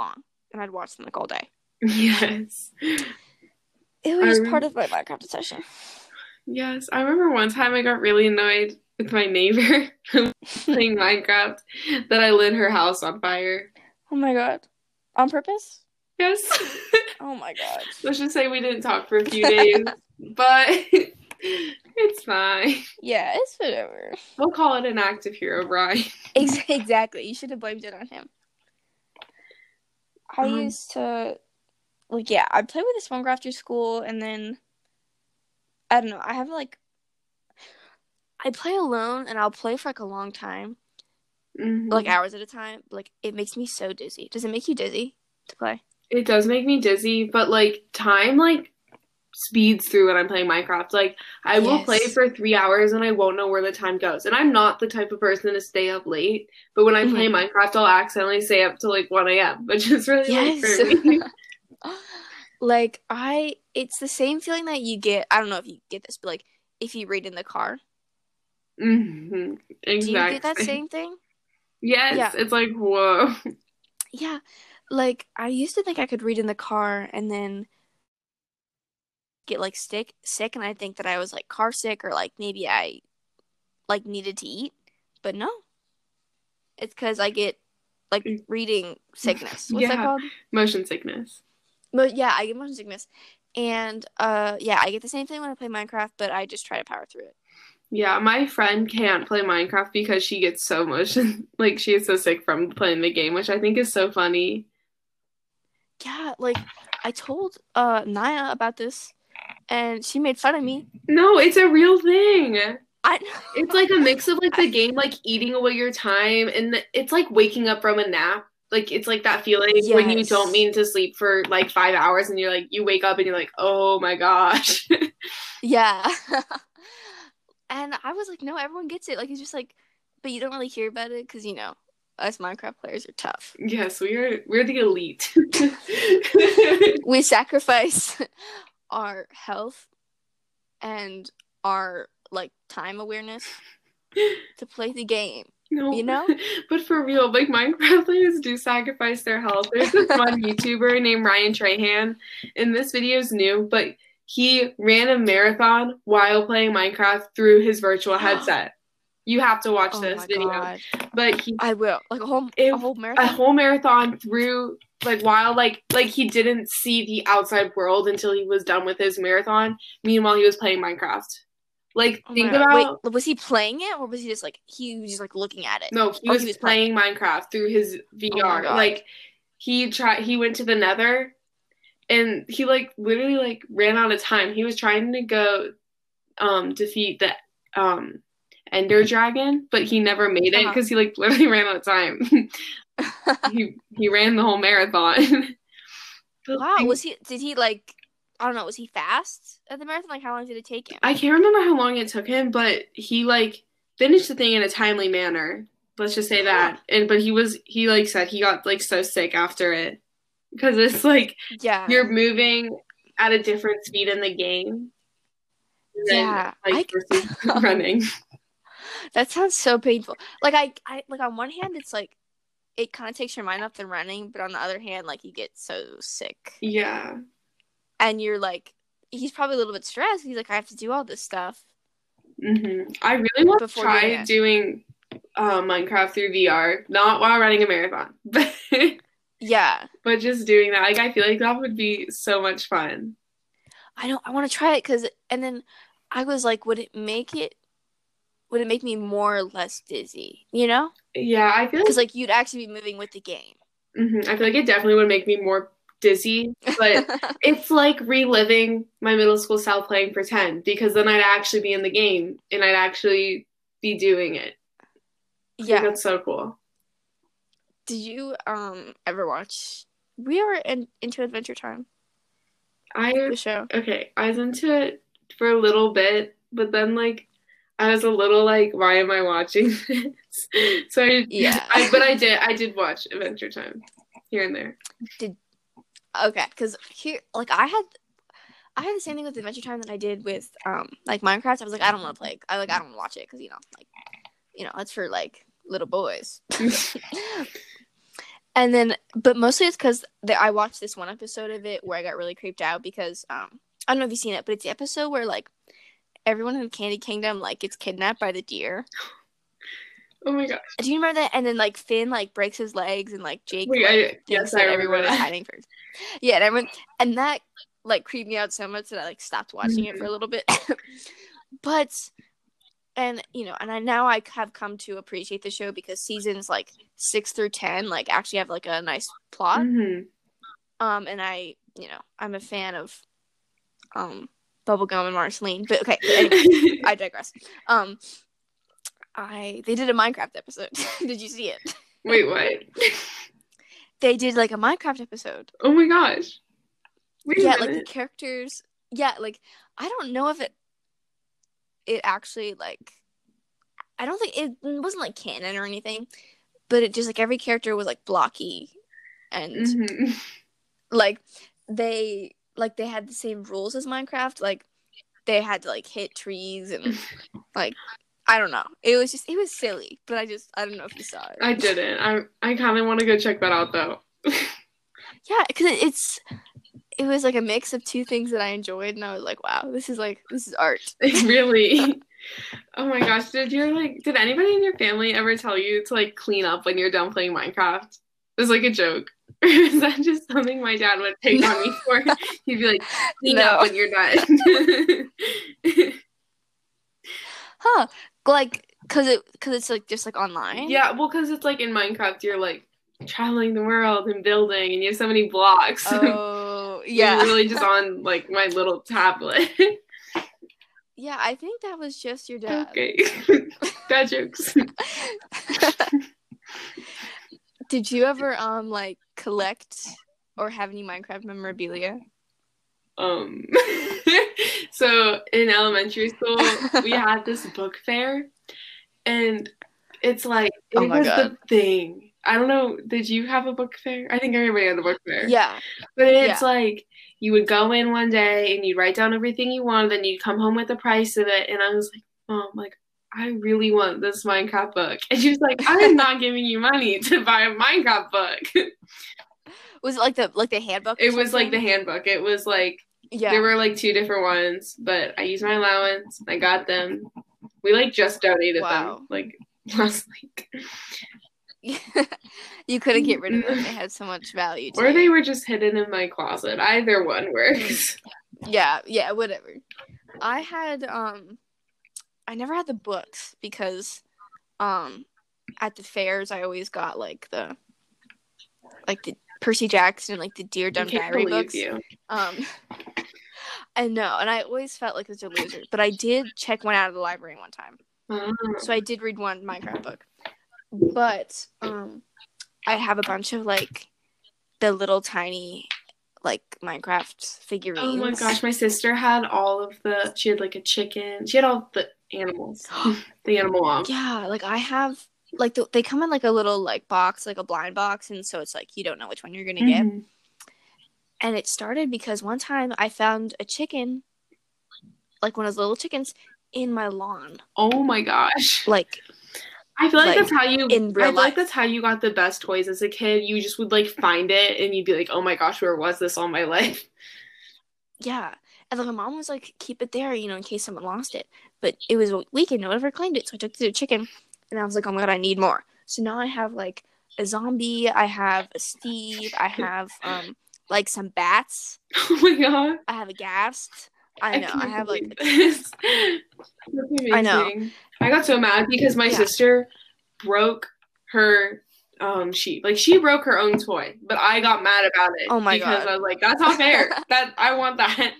[SPEAKER 1] and I'd watch them like all day.
[SPEAKER 2] Yes.
[SPEAKER 1] It was
[SPEAKER 2] I
[SPEAKER 1] just
[SPEAKER 2] rem-
[SPEAKER 1] part of my Minecraft obsession.
[SPEAKER 2] Yes, I remember one time I got really annoyed with my neighbor playing Minecraft that I lit her house on fire.
[SPEAKER 1] Oh my god. On purpose?
[SPEAKER 2] Yes.
[SPEAKER 1] Oh my god.
[SPEAKER 2] Let's just say we didn't talk for a few days, but it's fine.
[SPEAKER 1] Yeah, it's whatever.
[SPEAKER 2] We'll call it an act of hero, Brian.
[SPEAKER 1] Exactly. You should have blamed it on him. I
[SPEAKER 2] Um,
[SPEAKER 1] used to, like, yeah, I'd play with this one girl after school, and then, I don't know, I have, like, I play alone, and I'll play for, like, a long time,
[SPEAKER 2] mhm.
[SPEAKER 1] like, hours at a time. Like, it makes me so dizzy. Does it make you dizzy to play?
[SPEAKER 2] It does make me dizzy, but like time like speeds through when I'm playing Minecraft. Like I will
[SPEAKER 1] Yes.
[SPEAKER 2] play for three hours and I won't know where the time goes. And I'm not the type of person to stay up late, but when I
[SPEAKER 1] Mhm.
[SPEAKER 2] play Minecraft, I'll accidentally stay up till like one a.m., which is really late
[SPEAKER 1] Yes.
[SPEAKER 2] for me.
[SPEAKER 1] Like, I, it's the same feeling that you get, I don't know if you get this, but, like, if you read in the car.
[SPEAKER 2] hmm Exactly.
[SPEAKER 1] Do you get that same thing?
[SPEAKER 2] Yes,
[SPEAKER 1] Yeah.
[SPEAKER 2] it's like, whoa.
[SPEAKER 1] Yeah. Like, I used to think I could read in the car and then get, like, sick, sick, and I think that I was, like, car sick or, like, maybe I, like, needed to eat. But no. It's because I get, like, reading sickness. What's that
[SPEAKER 2] Yeah.
[SPEAKER 1] called?
[SPEAKER 2] Motion sickness.
[SPEAKER 1] But, yeah, I get motion sickness. And, uh, yeah, I get the same thing when I play Minecraft, but I just try to power through it.
[SPEAKER 2] Yeah, my friend can't play Minecraft because she gets so motion, like she gets so sick from playing the game, which I think is so funny.
[SPEAKER 1] Yeah, like, I told uh Naya about this, and she made fun of me.
[SPEAKER 2] No, it's a real thing.
[SPEAKER 1] I
[SPEAKER 2] It's like a mix of like the game like eating away your time, and the, it's like waking up from a nap. Like it's like that feeling when you
[SPEAKER 1] Yes.
[SPEAKER 2] don't mean to sleep for like five hours and you're like you wake up and you're like, oh my gosh.
[SPEAKER 1] Yeah. And I was like, no, everyone gets it. Like, it's just like, but you don't really hear about it because, you know, us Minecraft players are tough.
[SPEAKER 2] Yes, we are. We're the elite.
[SPEAKER 1] We sacrifice our health and our, like, time awareness to play the game.
[SPEAKER 2] No,
[SPEAKER 1] You know?
[SPEAKER 2] but for real, like Minecraft players do sacrifice their health. There's this one YouTuber named Ryan Trahan, and this video is new, but he ran a marathon while playing Minecraft through his virtual headset. You have to watch
[SPEAKER 1] Oh
[SPEAKER 2] this
[SPEAKER 1] my
[SPEAKER 2] video.
[SPEAKER 1] god.
[SPEAKER 2] But he
[SPEAKER 1] I will. Like, a whole,
[SPEAKER 2] It-
[SPEAKER 1] a whole
[SPEAKER 2] a
[SPEAKER 1] marathon?
[SPEAKER 2] whole marathon through like while like like he didn't see the outside world until he was done with his marathon. Meanwhile, he was playing Minecraft. Like
[SPEAKER 1] Oh my
[SPEAKER 2] think
[SPEAKER 1] God.
[SPEAKER 2] about
[SPEAKER 1] Wait, was he playing it, or was he just, like, he was just, like, looking at it?
[SPEAKER 2] no, he
[SPEAKER 1] Or
[SPEAKER 2] was,
[SPEAKER 1] he was
[SPEAKER 2] playing Minecraft through his V R.
[SPEAKER 1] Oh my God.
[SPEAKER 2] Like he tried he went to the Nether and he like literally like ran out of time. He was trying to go um defeat the um Ender Dragon, but he never made it
[SPEAKER 1] Uh-huh.
[SPEAKER 2] because he like literally ran out of time. he he ran the whole marathon. But,
[SPEAKER 1] Wow,
[SPEAKER 2] like,
[SPEAKER 1] was he, did he, like, I don't know, was he fast at the marathon? Like, how long did it take him?
[SPEAKER 2] I can't remember how long it took him, but he like finished the thing in a timely manner. Let's just say that. And but he was he like said he got like so sick after it because it's like
[SPEAKER 1] Yeah.
[SPEAKER 2] you're moving at a different speed in the game. Than,
[SPEAKER 1] Yeah,
[SPEAKER 2] like
[SPEAKER 1] I-
[SPEAKER 2] versus running.
[SPEAKER 1] That sounds so painful. Like, I, I, like, on one hand, it's like, it kind of takes your mind off the running, but on the other hand, like, you get so sick.
[SPEAKER 2] Yeah.
[SPEAKER 1] And you're like, he's probably a little bit stressed. He's like, I have to do all this stuff.
[SPEAKER 2] hmm I really want to
[SPEAKER 1] Before
[SPEAKER 2] try
[SPEAKER 1] doing it.
[SPEAKER 2] doing uh, Minecraft through V R, not while running a marathon, but
[SPEAKER 1] Yeah.
[SPEAKER 2] but just doing that. Like I feel like that would be so much fun.
[SPEAKER 1] I know, I want to try it, because, and then I was like, would it make it, would it make me more or less dizzy? You know?
[SPEAKER 2] Yeah, I feel like
[SPEAKER 1] Because, like, you'd actually be moving with the game.
[SPEAKER 2] mhm, I feel like it definitely would make me more dizzy, but it's like reliving my middle school self playing pretend because then I'd actually be in the game and I'd actually be doing it. I think
[SPEAKER 1] Yeah.
[SPEAKER 2] that's so cool.
[SPEAKER 1] Did you um ever watch? We are in, into Adventure Time,
[SPEAKER 2] I
[SPEAKER 1] the show.
[SPEAKER 2] okay, I was into it for a little bit, but then like I was a little like, why am I watching this? So I,
[SPEAKER 1] Yeah.
[SPEAKER 2] I but I did I did watch Adventure Time here and there.
[SPEAKER 1] Okay, because here, like, I had, I had the same thing with Adventure Time that I did with um like Minecraft. I was like, I don't want to play. I like, I don't want to watch it because, you know, like, you know, it's for like little boys. And then, but mostly it's because I watched this one episode of it where I got really creeped out because um I don't know if you've seen it, but it's the episode where like everyone in the Candy Kingdom like gets kidnapped by the deer.
[SPEAKER 2] Oh my gosh!
[SPEAKER 1] Do you remember that? And then like Finn like breaks his legs and like Jake
[SPEAKER 2] Wait,
[SPEAKER 1] like,
[SPEAKER 2] I,
[SPEAKER 1] thinks
[SPEAKER 2] yes,
[SPEAKER 1] that
[SPEAKER 2] I
[SPEAKER 1] everyone
[SPEAKER 2] that.
[SPEAKER 1] is hiding first. Yeah, and everyone and that like creeped me out so much that I like stopped watching mm-hmm. it for a little bit. But and you know, and I now I have come to appreciate the show because seasons like six through ten like actually have like a nice plot.
[SPEAKER 2] Mm-hmm.
[SPEAKER 1] Um, and I you know I'm a fan of um Bubblegum and Marceline, but okay. But anyway, I digress. Um. I they did a Minecraft episode. Did you see it?
[SPEAKER 2] Wait, what?
[SPEAKER 1] They did like a Minecraft episode.
[SPEAKER 2] Oh my gosh. Wait
[SPEAKER 1] yeah, like the characters. Yeah, like I don't know if it it actually like I don't think it wasn't like canon or anything, but it just like every character was like blocky and
[SPEAKER 2] mm-hmm.
[SPEAKER 1] like they like they had the same rules as Minecraft. Like they had to like hit trees and like I don't know. It was just, it was silly, but I just, I don't know if you saw it.
[SPEAKER 2] I didn't. I I kind of want to go check that out, though.
[SPEAKER 1] Yeah, because it's, it was like a mix of two things that I enjoyed, and I was like, wow, this is like, this is art.
[SPEAKER 2] Really? Oh my gosh. Did you, like, did anybody in your family ever tell you to, like, clean up when you're done playing Minecraft? It was like a joke. Or is that just something my dad would take on me for? He'd be like, clean
[SPEAKER 1] no.
[SPEAKER 2] up when you're done.
[SPEAKER 1] Huh. Like, cause it, cause it's like just like online.
[SPEAKER 2] Yeah, well, cause it's like in Minecraft, you're like traveling the world and building, and you have so many blocks.
[SPEAKER 1] Oh, yeah.
[SPEAKER 2] You're really just on like my little tablet.
[SPEAKER 1] Yeah, I think that was just your dad.
[SPEAKER 2] Okay, dad jokes.
[SPEAKER 1] Did you ever um like collect or have any Minecraft memorabilia?
[SPEAKER 2] Um, so in elementary school, we had this book fair, and it's like, it
[SPEAKER 1] oh my
[SPEAKER 2] was
[SPEAKER 1] God.
[SPEAKER 2] the thing. I don't know, did you have a book fair? I think everybody had a book fair.
[SPEAKER 1] Yeah.
[SPEAKER 2] But it's
[SPEAKER 1] yeah.
[SPEAKER 2] like, you would go in one day, and you'd write down everything you wanted, and you'd come home with the price of it, and I was like, Mom, like, I really want this Minecraft book. And she was like, I'm not giving you money to buy a Minecraft book.
[SPEAKER 1] Was it like the, like the handbook?
[SPEAKER 2] It was like the handbook. It was like,
[SPEAKER 1] yeah.
[SPEAKER 2] There were like two different ones, but I used my allowance. I got them. We like just donated
[SPEAKER 1] wow.
[SPEAKER 2] them like last week.
[SPEAKER 1] You couldn't get rid of them. They had so much value.
[SPEAKER 2] Or
[SPEAKER 1] you.
[SPEAKER 2] they were just hidden in my closet. Either one works.
[SPEAKER 1] Yeah, yeah, whatever. I had um, I never had the books because um, at the fairs I always got like the like the Percy Jackson, like the Dear Dumb Diary books.
[SPEAKER 2] You.
[SPEAKER 1] Um, I know, and I always felt like I was a loser. But I did check one out of the library one time,
[SPEAKER 2] oh.
[SPEAKER 1] so I did read one Minecraft book. But um, I have a bunch of like the little tiny like Minecraft figurines.
[SPEAKER 2] Oh my gosh, my sister had all of the. She had like a chicken. She had all the animals. The animal mom.
[SPEAKER 1] Yeah, like I have. Like, the, they come in, like, a little, like, box, like a blind box, and so it's, like, you don't know which one you're gonna
[SPEAKER 2] mm-hmm.
[SPEAKER 1] get. And it started because one time I found a chicken, like, one of those little chickens, in my lawn.
[SPEAKER 2] Oh, my gosh.
[SPEAKER 1] Like,
[SPEAKER 2] I feel like,
[SPEAKER 1] like
[SPEAKER 2] that's how you,
[SPEAKER 1] in real
[SPEAKER 2] I feel
[SPEAKER 1] life.
[SPEAKER 2] like that's how you got the best toys as a kid. You just would, like, find it, and you'd be like, oh, my gosh, where was this all my life?
[SPEAKER 1] Yeah. And, like, my mom was like, keep it there, you know, in case someone lost it. But it was a weekend, no one ever claimed it, so I took it to the chicken. And I was like, oh my God, I need more. So now I have like a zombie, I have a Steve, I have um like some bats.
[SPEAKER 2] Oh my God.
[SPEAKER 1] I have a ghast. I know. I, I have like
[SPEAKER 2] this. That's amazing.
[SPEAKER 1] I know.
[SPEAKER 2] I got so mad because my
[SPEAKER 1] yeah.
[SPEAKER 2] sister broke her um sheep. Like she broke her own toy, but I got mad about it.
[SPEAKER 1] Oh my
[SPEAKER 2] because
[SPEAKER 1] God.
[SPEAKER 2] I was like, that's not fair. That I want that.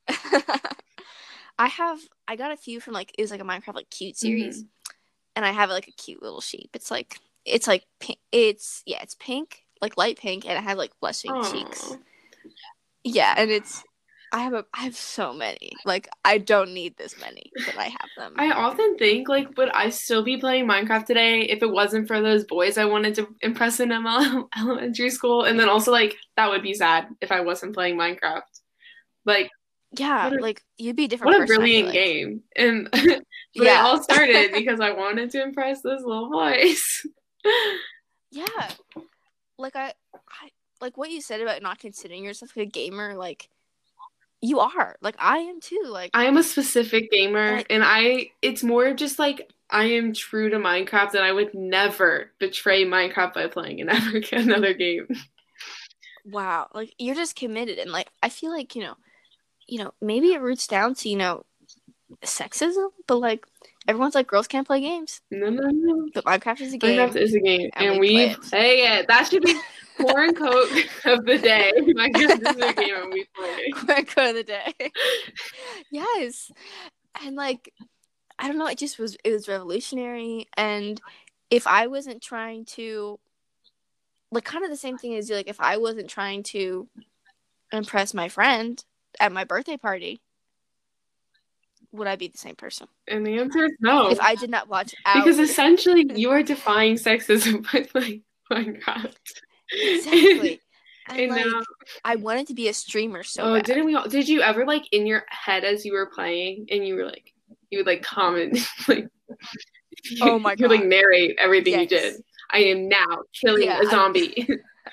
[SPEAKER 1] I have I got a few from like it was like a Minecraft like cute series. Mm-hmm. And I have like a cute little sheep. It's like it's like pink. It's yeah, it's pink, like light pink, and I have like blushing Aww. cheeks. Yeah, and it's I have a I have so many. Like I don't need this many, but I have them.
[SPEAKER 2] I often think like, would I still be playing Minecraft today if it wasn't for those boys I wanted to impress in elementary school? And then also like that would be sad if I wasn't playing Minecraft. Like.
[SPEAKER 1] Yeah,
[SPEAKER 2] a,
[SPEAKER 1] like you'd be a different.
[SPEAKER 2] What a
[SPEAKER 1] person,
[SPEAKER 2] brilliant
[SPEAKER 1] like.
[SPEAKER 2] game, and but yeah. It all started because I wanted to impress those little boys.
[SPEAKER 1] Yeah, like I, I like what you said about not considering yourself a gamer, like you are. Like I am too. Like
[SPEAKER 2] I am a specific gamer,
[SPEAKER 1] and I,
[SPEAKER 2] and I it's more just like I am true to Minecraft, and I would never betray Minecraft by playing and ever get another game.
[SPEAKER 1] wow, like you're just committed, and like I feel like you know, you know, maybe it roots down to you know, sexism, but like everyone's like girls can't play games.
[SPEAKER 2] No, no, no.
[SPEAKER 1] But Minecraft is a game.
[SPEAKER 2] Minecraft is a game, and,
[SPEAKER 1] and
[SPEAKER 2] we,
[SPEAKER 1] we
[SPEAKER 2] play,
[SPEAKER 1] play,
[SPEAKER 2] play it. That should be corn coke of the day. Minecraft is a game, and we play it.
[SPEAKER 1] Corn coke of the day. Yes, and like I don't know, it just was it was revolutionary, and if I wasn't trying to, like, kind of the same thing as you, like if I wasn't trying to impress my friend at my birthday party, would I be the same person?
[SPEAKER 2] And the answer is no.
[SPEAKER 1] If I did not watch
[SPEAKER 2] hours. Because
[SPEAKER 1] hours.
[SPEAKER 2] essentially you are defying sexism by playing Minecraft.
[SPEAKER 1] Exactly. And,
[SPEAKER 2] and
[SPEAKER 1] like,
[SPEAKER 2] now,
[SPEAKER 1] I wanted to be a streamer so
[SPEAKER 2] oh,
[SPEAKER 1] bad.
[SPEAKER 2] didn't we all, did you ever, like, in your head as you were playing, and you were, like, you would, like, comment, like,
[SPEAKER 1] oh my god.
[SPEAKER 2] You would, like, narrate everything
[SPEAKER 1] yes.
[SPEAKER 2] you did. I am now killing
[SPEAKER 1] yeah,
[SPEAKER 2] a zombie.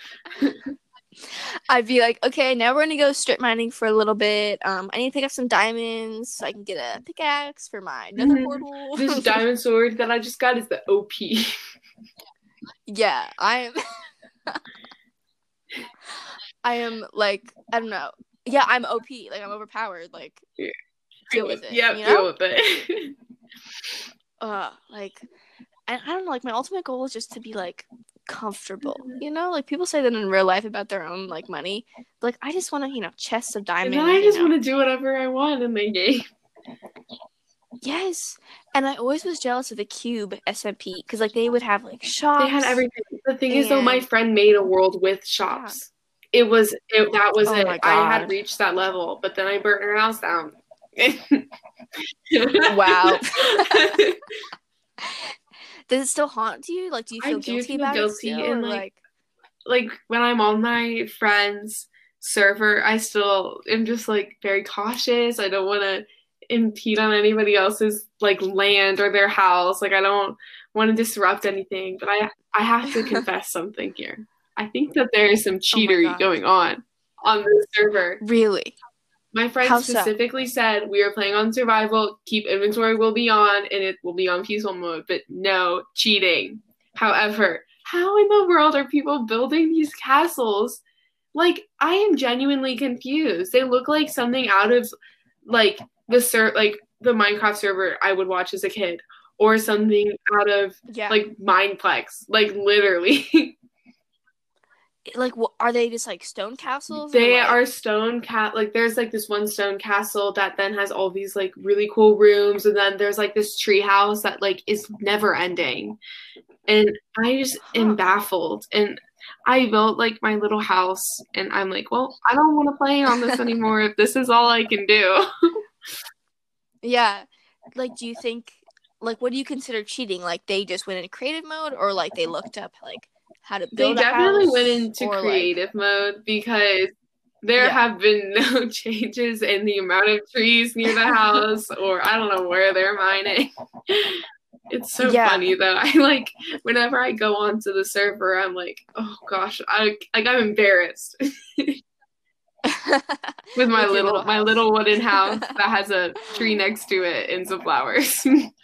[SPEAKER 1] I'd be like, okay, now we're gonna go strip mining for a little bit. Um, I need to pick up some diamonds so I can get a pickaxe for my nether mm-hmm. portal.
[SPEAKER 2] This diamond sword that I just got is the O P.
[SPEAKER 1] Yeah, I am. I am like I don't know. Yeah, I'm O P. Like I'm overpowered. Like
[SPEAKER 2] yeah.
[SPEAKER 1] deal with it.
[SPEAKER 2] Yeah,
[SPEAKER 1] you know?
[SPEAKER 2] deal with it.
[SPEAKER 1] uh, like I, I don't know. Like my ultimate goal is just to be like comfortable. You know, like people say that in real life about their own like money. But, like I just want to, you know, chests of diamonds.
[SPEAKER 2] And then I just
[SPEAKER 1] you know?
[SPEAKER 2] want to do whatever I want in the game.
[SPEAKER 1] Yes, and I always was jealous of the Cube S M P because like they would have like shops.
[SPEAKER 2] They had everything. The thing
[SPEAKER 1] and...
[SPEAKER 2] is, though, my friend made a world with shops. Yeah. It was it, that was
[SPEAKER 1] oh
[SPEAKER 2] it.
[SPEAKER 1] My God.
[SPEAKER 2] I had reached that level, but then I burnt her house down.
[SPEAKER 1] Wow. Does it still haunt you? Like, do you feel
[SPEAKER 2] I
[SPEAKER 1] guilty
[SPEAKER 2] do feel
[SPEAKER 1] about
[SPEAKER 2] guilty
[SPEAKER 1] it still,
[SPEAKER 2] and
[SPEAKER 1] or,
[SPEAKER 2] like,
[SPEAKER 1] like,
[SPEAKER 2] like when I'm on my friend's server, I still am just like very cautious. I don't want to impede on anybody else's like land or their house. Like I don't want to disrupt anything. But I I have to confess something here. I think that there is some cheatery
[SPEAKER 1] oh
[SPEAKER 2] going on on the server.
[SPEAKER 1] Really?
[SPEAKER 2] My friend
[SPEAKER 1] How
[SPEAKER 2] specifically
[SPEAKER 1] so?
[SPEAKER 2] said we are playing on survival, keep inventory will be on, and it will be on peaceful mode, but no cheating. However, how in the world are people building these castles? Like, I am genuinely confused. They look like something out of, like, the ser- like the Minecraft server I would watch as a kid, or something out of,
[SPEAKER 1] yeah.
[SPEAKER 2] like, Mineplex. Like, literally.
[SPEAKER 1] Like, what, are they just like stone castles?
[SPEAKER 2] They
[SPEAKER 1] like...
[SPEAKER 2] are stone cat. Like, there's like this one stone castle that then has all these like really cool rooms, and then there's like this tree house that like is never ending, and I just huh. am baffled. And I built like my little house, and I'm like, well, I don't want to play on this anymore if this is all I can do.
[SPEAKER 1] Yeah, like, do you think like what do you consider cheating? Like, they just went in creative mode, or like they looked up like how to build
[SPEAKER 2] they
[SPEAKER 1] a
[SPEAKER 2] definitely
[SPEAKER 1] house,
[SPEAKER 2] went into creative like... mode because there yeah. have been no changes in the amount of trees near the house, or I don't know where they're mining. It's so yeah. funny though. I like whenever I go onto the server, I'm like, oh gosh, I like I'm embarrassed with my
[SPEAKER 1] with
[SPEAKER 2] little,
[SPEAKER 1] little
[SPEAKER 2] my little wooden house that has a tree next to it and some flowers.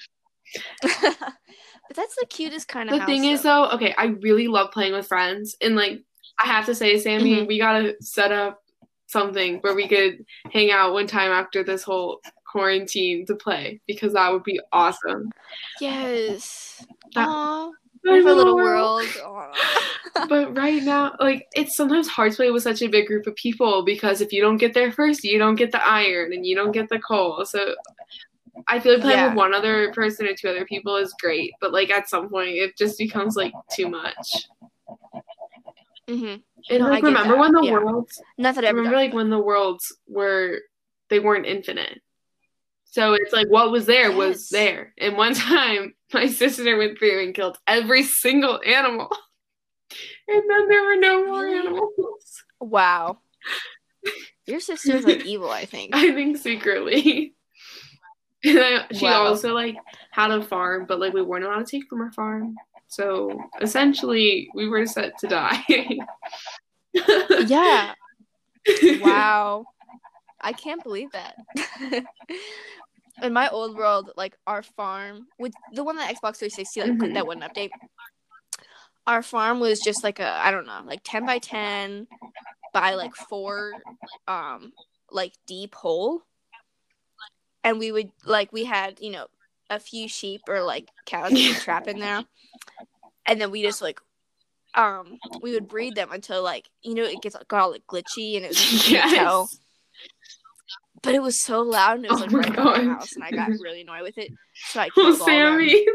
[SPEAKER 1] But that's the cutest kind of
[SPEAKER 2] the
[SPEAKER 1] house.
[SPEAKER 2] The thing
[SPEAKER 1] though.
[SPEAKER 2] is, though, okay, I really love playing with friends. And, like, I have to say, Sammy, mm-hmm. we got to set up something where we could hang out one time after this whole quarantine to play, because that would be awesome.
[SPEAKER 1] Yes.
[SPEAKER 2] That,
[SPEAKER 1] Aww. We have a little world. world.
[SPEAKER 2] But right now, like, it's sometimes hard to play with such a big group of people, because if you don't get there first, you don't get the iron and you don't get the coal. So... I feel like playing yeah. with one other person or two other people is great, but like at some point it just becomes like too much.
[SPEAKER 1] Mm-hmm.
[SPEAKER 2] And
[SPEAKER 1] no,
[SPEAKER 2] like remember when the
[SPEAKER 1] yeah.
[SPEAKER 2] worlds?
[SPEAKER 1] Not that I
[SPEAKER 2] remember like when the worlds were they weren't infinite. So it's like what was there yes. was there. And one time my sister went through and killed every single animal, and then there were no more animals.
[SPEAKER 1] Wow, your sister's like evil. I think.
[SPEAKER 2] I think secretly. And I, she
[SPEAKER 1] wow.
[SPEAKER 2] also, like, had a farm, but, like, we weren't allowed to take from her farm. So essentially, we were set to die.
[SPEAKER 1] Yeah. Wow. I can't believe that. In my old world, like our farm, with the one that Xbox three sixty like,
[SPEAKER 2] Mhm.
[SPEAKER 1] that wouldn't update. Our farm was just like a I don't know, like ten by ten by like four, um, like deep hole, and we would like we had you know a few sheep or like cows we would trap in there, and then we just like um we would breed them until like you know it gets got all like glitchy and it was you
[SPEAKER 2] Yes.
[SPEAKER 1] could tell. But it was so loud and it was
[SPEAKER 2] Oh
[SPEAKER 1] like
[SPEAKER 2] my
[SPEAKER 1] right by my
[SPEAKER 2] God.
[SPEAKER 1] house, and I got really annoyed with it, so I
[SPEAKER 2] Oh,
[SPEAKER 1] killed all of them.
[SPEAKER 2] Sammy.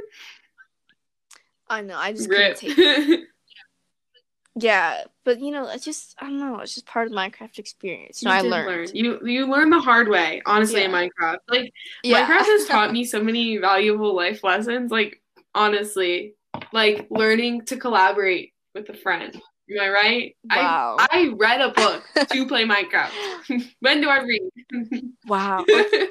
[SPEAKER 1] I know, I just
[SPEAKER 2] Rip.
[SPEAKER 1] couldn't take it. Yeah, but you know, it's just I don't know, it's just part of the Minecraft experience. You know,
[SPEAKER 2] You
[SPEAKER 1] I
[SPEAKER 2] did
[SPEAKER 1] learned.
[SPEAKER 2] learn. You you learn the hard way, honestly, in
[SPEAKER 1] Yeah.
[SPEAKER 2] Minecraft. Like
[SPEAKER 1] Yeah.
[SPEAKER 2] Minecraft has taught me so many valuable life lessons. Like honestly, like learning to collaborate with a friend. Am I right?
[SPEAKER 1] Wow.
[SPEAKER 2] I I read a book to play Minecraft. When do I read?
[SPEAKER 1] Wow.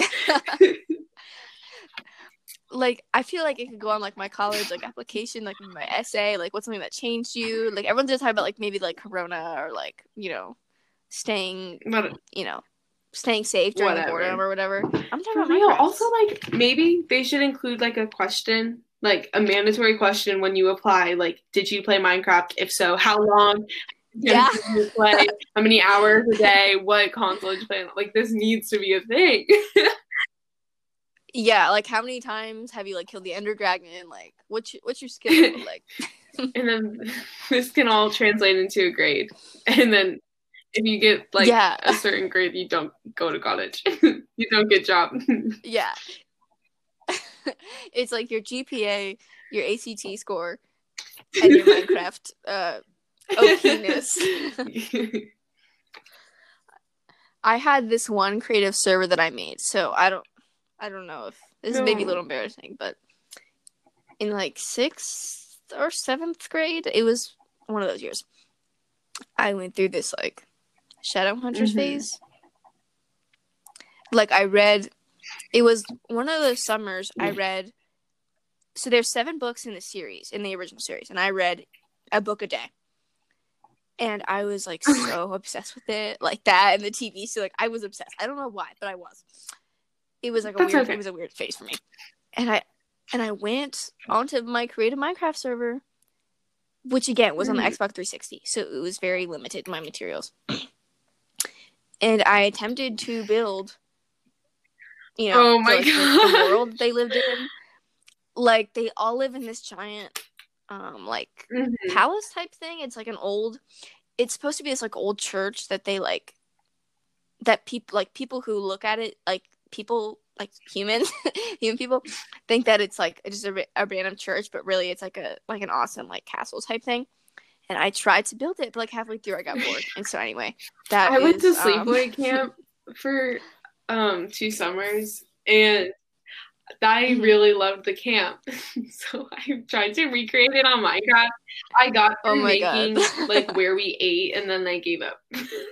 [SPEAKER 1] Like I feel like it could go on like my college like application, like my essay, like what's something that changed you. Like everyone's just talking about like maybe like Corona or like you know, staying
[SPEAKER 2] But
[SPEAKER 1] you know, staying safe during
[SPEAKER 2] Whatever.
[SPEAKER 1] boredom or whatever. I'm talking
[SPEAKER 2] for
[SPEAKER 1] about
[SPEAKER 2] real,
[SPEAKER 1] Minecraft.
[SPEAKER 2] also like maybe they should include like a question, like a mandatory question when you apply. Like, did you play Minecraft? If so, how long?
[SPEAKER 1] Yeah.
[SPEAKER 2] Did you play? How many hours a day? What console did you play? Like, this needs to be a thing.
[SPEAKER 1] Yeah, like how many times have you like killed the Ender Dragon? Like, what's your, what's your skill level like?
[SPEAKER 2] And then this can all translate into a grade. And then if you get like
[SPEAKER 1] Yeah.
[SPEAKER 2] a certain grade, you don't go to college. You don't get a job.
[SPEAKER 1] Yeah. It's like your G P A, your A C T score, and your Minecraft uh, O P-ness. I had this one creative server that I made, so I don't, I don't know if this
[SPEAKER 2] No.
[SPEAKER 1] is maybe a little embarrassing, but in like sixth or seventh grade, it was one of those years. I went through this like Shadowhunters
[SPEAKER 2] Mhm.
[SPEAKER 1] phase. Like I read, it was one of those summers I read. So there's seven books in the series, in the original series, and I read a book a day. And I was like so obsessed with it, like that and the T V. So like I was obsessed. I don't know why, but I was. It was like a
[SPEAKER 2] That's
[SPEAKER 1] weird.
[SPEAKER 2] okay.
[SPEAKER 1] It was a weird phase for me. And I and I went onto my creative Minecraft server, which again was on the
[SPEAKER 2] Mhm.
[SPEAKER 1] Xbox three sixty, so it was very limited in my materials. And I attempted to build, you know,
[SPEAKER 2] Oh my
[SPEAKER 1] the, like, the,
[SPEAKER 2] God.
[SPEAKER 1] the world they lived in. Like they all live in this giant, um, like
[SPEAKER 2] Mhm.
[SPEAKER 1] palace type thing. It's like an old. It's supposed to be this like old church that they like. That people like people who look at it like people like humans, human people think that it's like just a, a random church, but really it's like a like an awesome like castle type thing. And I tried to build it, but like halfway through I got bored. And so anyway, that
[SPEAKER 2] I went to
[SPEAKER 1] is, um,
[SPEAKER 2] sleepaway camp for um two summers, and I
[SPEAKER 1] Mhm.
[SPEAKER 2] really loved the camp. So I tried to recreate it on Minecraft. I got
[SPEAKER 1] Oh
[SPEAKER 2] through
[SPEAKER 1] my God.
[SPEAKER 2] making like where we ate, and then I gave up.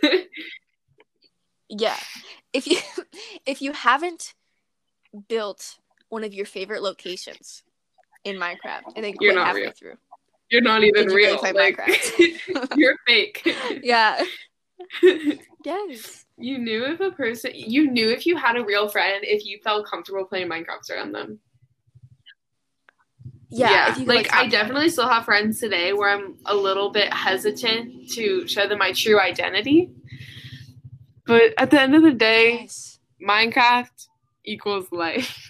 [SPEAKER 1] Yeah. If you if you haven't built one of your favorite locations in Minecraft and then
[SPEAKER 2] You're
[SPEAKER 1] quit
[SPEAKER 2] not
[SPEAKER 1] halfway
[SPEAKER 2] real.
[SPEAKER 1] through.
[SPEAKER 2] You're not even
[SPEAKER 1] Did you really
[SPEAKER 2] real.
[SPEAKER 1] play
[SPEAKER 2] Like
[SPEAKER 1] Minecraft?
[SPEAKER 2] you're fake.
[SPEAKER 1] Yeah. Yes.
[SPEAKER 2] You knew if a person you knew if you had a real friend if you felt comfortable playing Minecraft around them.
[SPEAKER 1] Yeah.
[SPEAKER 2] Yeah,
[SPEAKER 1] If you could,
[SPEAKER 2] like,
[SPEAKER 1] like,
[SPEAKER 2] I
[SPEAKER 1] talk to them.
[SPEAKER 2] definitely still have friends today where I'm a little bit hesitant to show them my true identity. But at the end of the day,
[SPEAKER 1] Yes.
[SPEAKER 2] Minecraft equals life.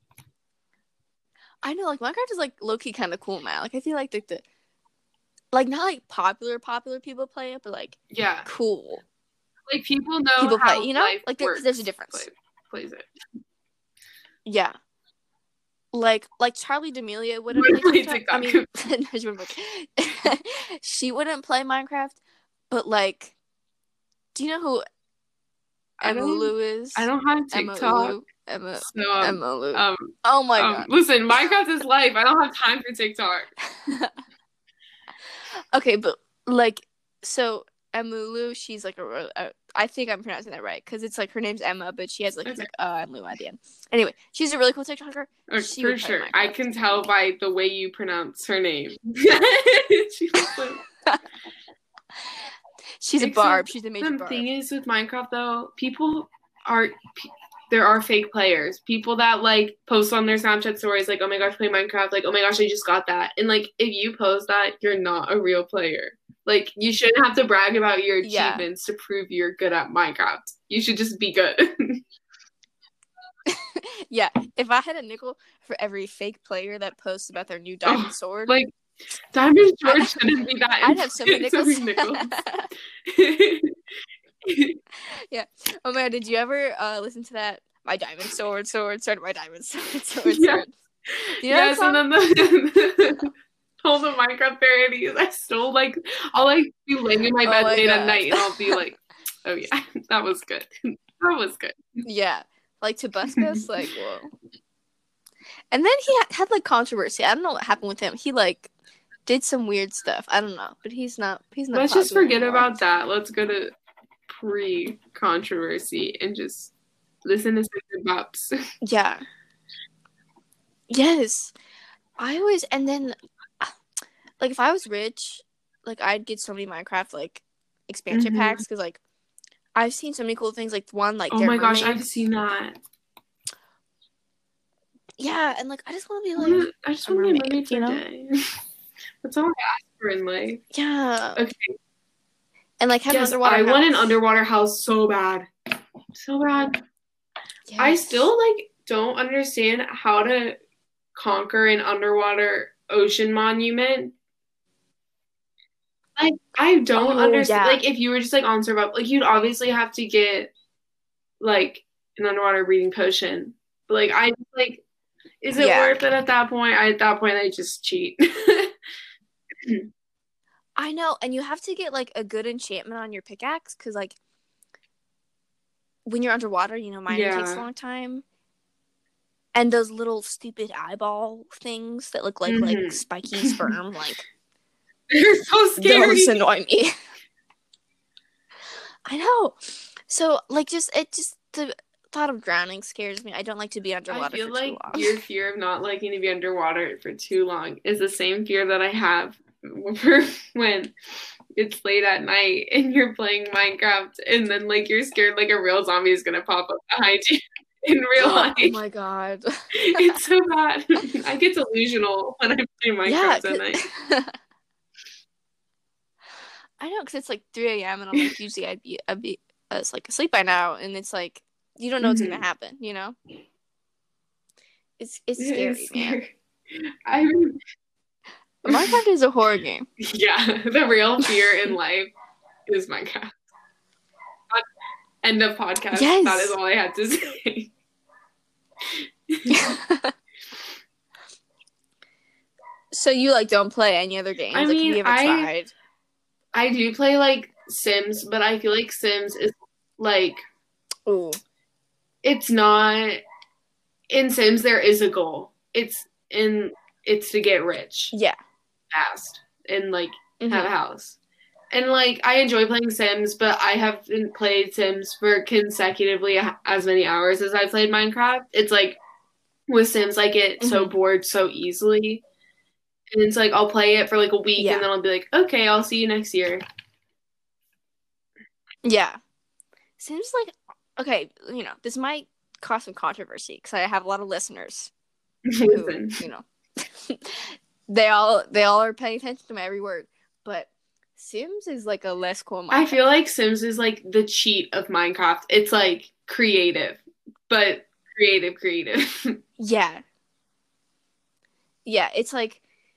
[SPEAKER 1] I know, like Minecraft is like low key kind of cool now. Like I feel like the, the like not like popular popular people play it, but like
[SPEAKER 2] Yeah,
[SPEAKER 1] cool
[SPEAKER 2] like people know
[SPEAKER 1] people
[SPEAKER 2] how
[SPEAKER 1] play. You know,
[SPEAKER 2] life
[SPEAKER 1] like there,
[SPEAKER 2] works.
[SPEAKER 1] there's a difference.
[SPEAKER 2] Play, plays it.
[SPEAKER 1] Yeah. Like like Charlie D'Amelia wouldn't
[SPEAKER 2] Wouldn't
[SPEAKER 1] play
[SPEAKER 2] play
[SPEAKER 1] TikTok. I
[SPEAKER 2] TikTok.
[SPEAKER 1] mean, no, she wouldn't play- she wouldn't play Minecraft, but like, do you know who
[SPEAKER 2] I don't.
[SPEAKER 1] Emulu is?
[SPEAKER 2] I don't have TikTok.
[SPEAKER 1] Emulu. Emma.
[SPEAKER 2] So um,
[SPEAKER 1] Emulu.
[SPEAKER 2] um,
[SPEAKER 1] Oh my
[SPEAKER 2] um,
[SPEAKER 1] God.
[SPEAKER 2] listen, Minecraft is life. I don't have time for TikTok.
[SPEAKER 1] Okay, but like, so Emulu, she's like a, a I think I'm pronouncing that right because it's like her name's Emma, but she has like okay. like uh and Lou at the end. Anyway, she's a really cool TikToker.
[SPEAKER 2] Oh, for sure, I can tell by the way you pronounce her name. She like...
[SPEAKER 1] She's a barb. She's a major
[SPEAKER 2] the
[SPEAKER 1] barb.
[SPEAKER 2] The thing is with Minecraft though, people are there are fake players. People that like post on their Snapchat stories like, "Oh my gosh, play Minecraft!" Like, "Oh my gosh, I just got that." And like, if you post that, you're not a real player. Like, you shouldn't have to brag about your achievements yeah. to prove you're good at Minecraft. You should just be good.
[SPEAKER 1] Yeah, if I had a nickel for every fake player that posts about their new diamond oh, sword,
[SPEAKER 2] like diamond sword I, shouldn't be that.
[SPEAKER 1] I'd have so many nickels.
[SPEAKER 2] So many nickels.
[SPEAKER 1] Yeah. Oh my God, did you ever uh, listen to that? My diamond sword, sword, sword, my diamond sword, sword,
[SPEAKER 2] yeah.
[SPEAKER 1] sword. You know
[SPEAKER 2] yes, and then the all the Minecraft parodies. I still like. I'll like be laying in my bed oh my late God. At night, and I'll be like, "Oh yeah, that was good. That was good."
[SPEAKER 1] Yeah, like Tobuscus, like whoa. And then he ha- had like controversy. I don't know what happened with him. He like did some weird stuff. I don't know, but he's not. He's not.
[SPEAKER 2] Let's just forget
[SPEAKER 1] anymore.
[SPEAKER 2] about that. Let's go to pre-controversy and just listen to some bops.
[SPEAKER 1] Yeah. Yes, I always and then. Like, if I was rich, like, I'd get so many Minecraft, like, expansion mm-hmm. packs, because, like, I've seen so many cool things, like, one, like,
[SPEAKER 2] oh my gosh, mermaids. I've seen that.
[SPEAKER 1] Yeah, and, like, I just want to be, like,
[SPEAKER 2] I just want to be a mermaid for a day. That's all I ask for in life.
[SPEAKER 1] Yeah.
[SPEAKER 2] Okay.
[SPEAKER 1] And, like, have
[SPEAKER 2] yes,
[SPEAKER 1] an underwater
[SPEAKER 2] I
[SPEAKER 1] house.
[SPEAKER 2] want an underwater house so bad. So bad. Yes. I still, like, don't understand how to conquer an underwater ocean monument. Like, I don't oh, understand. Yeah. Like, if you were just, like, on survival, like, you'd obviously have to get, like, an underwater breathing potion. But, like, I, like, is it yeah. worth it at that point? I, at that point, I just cheat.
[SPEAKER 1] I know. And you have to get, like, a good enchantment on your pickaxe. Because, like, when you're underwater, you know, mining yeah. takes a long time. And those little stupid eyeball things that look like, mm-hmm. like, spiky sperm, like...
[SPEAKER 2] They're so scary.
[SPEAKER 1] Those annoy me. I know. So, like, just it just the thought of drowning scares me. I don't like to be underwater
[SPEAKER 2] I feel
[SPEAKER 1] for
[SPEAKER 2] like
[SPEAKER 1] too long.
[SPEAKER 2] Your fear of not liking to be underwater for too long is the same fear that I have for when it's late at night and you're playing Minecraft and then, like, you're scared like a real zombie is gonna pop up behind you in real life.
[SPEAKER 1] Oh my God.
[SPEAKER 2] It's so bad. I get delusional when I play Minecraft yeah, at night.
[SPEAKER 1] I know, because it's like three a.m. and I'm like, usually I'd be, I'd be uh, it's like asleep by now, and it's like, you don't know mm-hmm. what's going to happen, you know? It's it's it scary, scary, man.
[SPEAKER 2] I mean...
[SPEAKER 1] Minecraft is a horror game.
[SPEAKER 2] Yeah, the real fear in life is Minecraft. End of podcast.
[SPEAKER 1] Yes.
[SPEAKER 2] That is all I had to say.
[SPEAKER 1] So you, like, don't play any other games?
[SPEAKER 2] I
[SPEAKER 1] like,
[SPEAKER 2] mean,
[SPEAKER 1] have you ever
[SPEAKER 2] I...
[SPEAKER 1] tried?
[SPEAKER 2] I do play, like, Sims, but I feel like Sims is, like...
[SPEAKER 1] Ooh.
[SPEAKER 2] It's not... In Sims, there is a goal. It's in... It's to get rich.
[SPEAKER 1] Yeah.
[SPEAKER 2] Fast. And, like, mm-hmm. have a house. And, like, I enjoy playing Sims, but I haven't played Sims for consecutively as many hours as I played Minecraft. It's, like, with Sims, I get mm-hmm. so bored so easily. And it's like, I'll play it for like a week yeah. and then I'll be like, okay, I'll see you next year.
[SPEAKER 1] Yeah. Seems like, okay, you know, this might cause some controversy because I have a lot of listeners.
[SPEAKER 2] Listen.
[SPEAKER 1] Who, you know, they all, they all are paying attention to my every word. But Sims is like a less cool Minecraft.
[SPEAKER 2] I feel like Sims is like the cheat of Minecraft. It's like creative, but creative, creative.
[SPEAKER 1] Yeah. Yeah, it's like,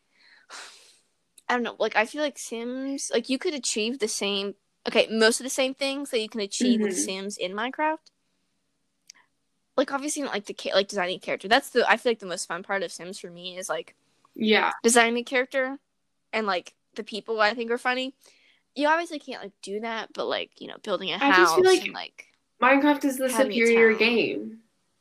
[SPEAKER 1] I don't know, like, I feel like Sims, like, you could achieve the same, okay, most of the same things that you can achieve mm-hmm. with Sims in Minecraft. Like, obviously, like, the like designing a character. That's the, I feel like the most fun part of Sims for me is, like,
[SPEAKER 2] yeah,
[SPEAKER 1] designing a character and, like, the people I think are funny. You obviously can't, like, do that, but, like, you know, building a I house just feel like and, like,
[SPEAKER 2] Minecraft is the superior game.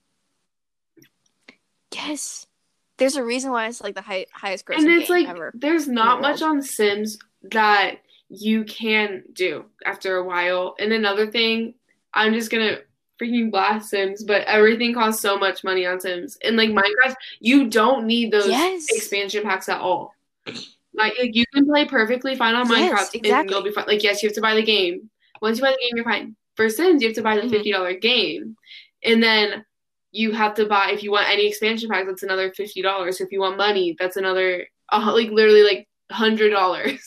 [SPEAKER 1] Yes. There's a reason why it's like the high, highest grossing
[SPEAKER 2] and it's
[SPEAKER 1] game
[SPEAKER 2] like
[SPEAKER 1] ever.
[SPEAKER 2] There's not much on Sims that you can do after a while. And another thing, I'm just gonna freaking blast Sims, but everything costs so much money on Sims. And like Minecraft, you don't need those
[SPEAKER 1] Yes.
[SPEAKER 2] expansion packs at all. Like, like you can play perfectly fine on
[SPEAKER 1] Yes,
[SPEAKER 2] Minecraft
[SPEAKER 1] exactly.
[SPEAKER 2] and you'll be fine. Like, yes, you have to buy the game. Once you buy the game, you're fine. For Sims, you have to buy the
[SPEAKER 1] Mhm.
[SPEAKER 2] fifty dollars game. And then you have to buy, if you want any expansion pack, that's another fifty dollars. So if you want money, that's another, uh, like literally like one hundred dollars.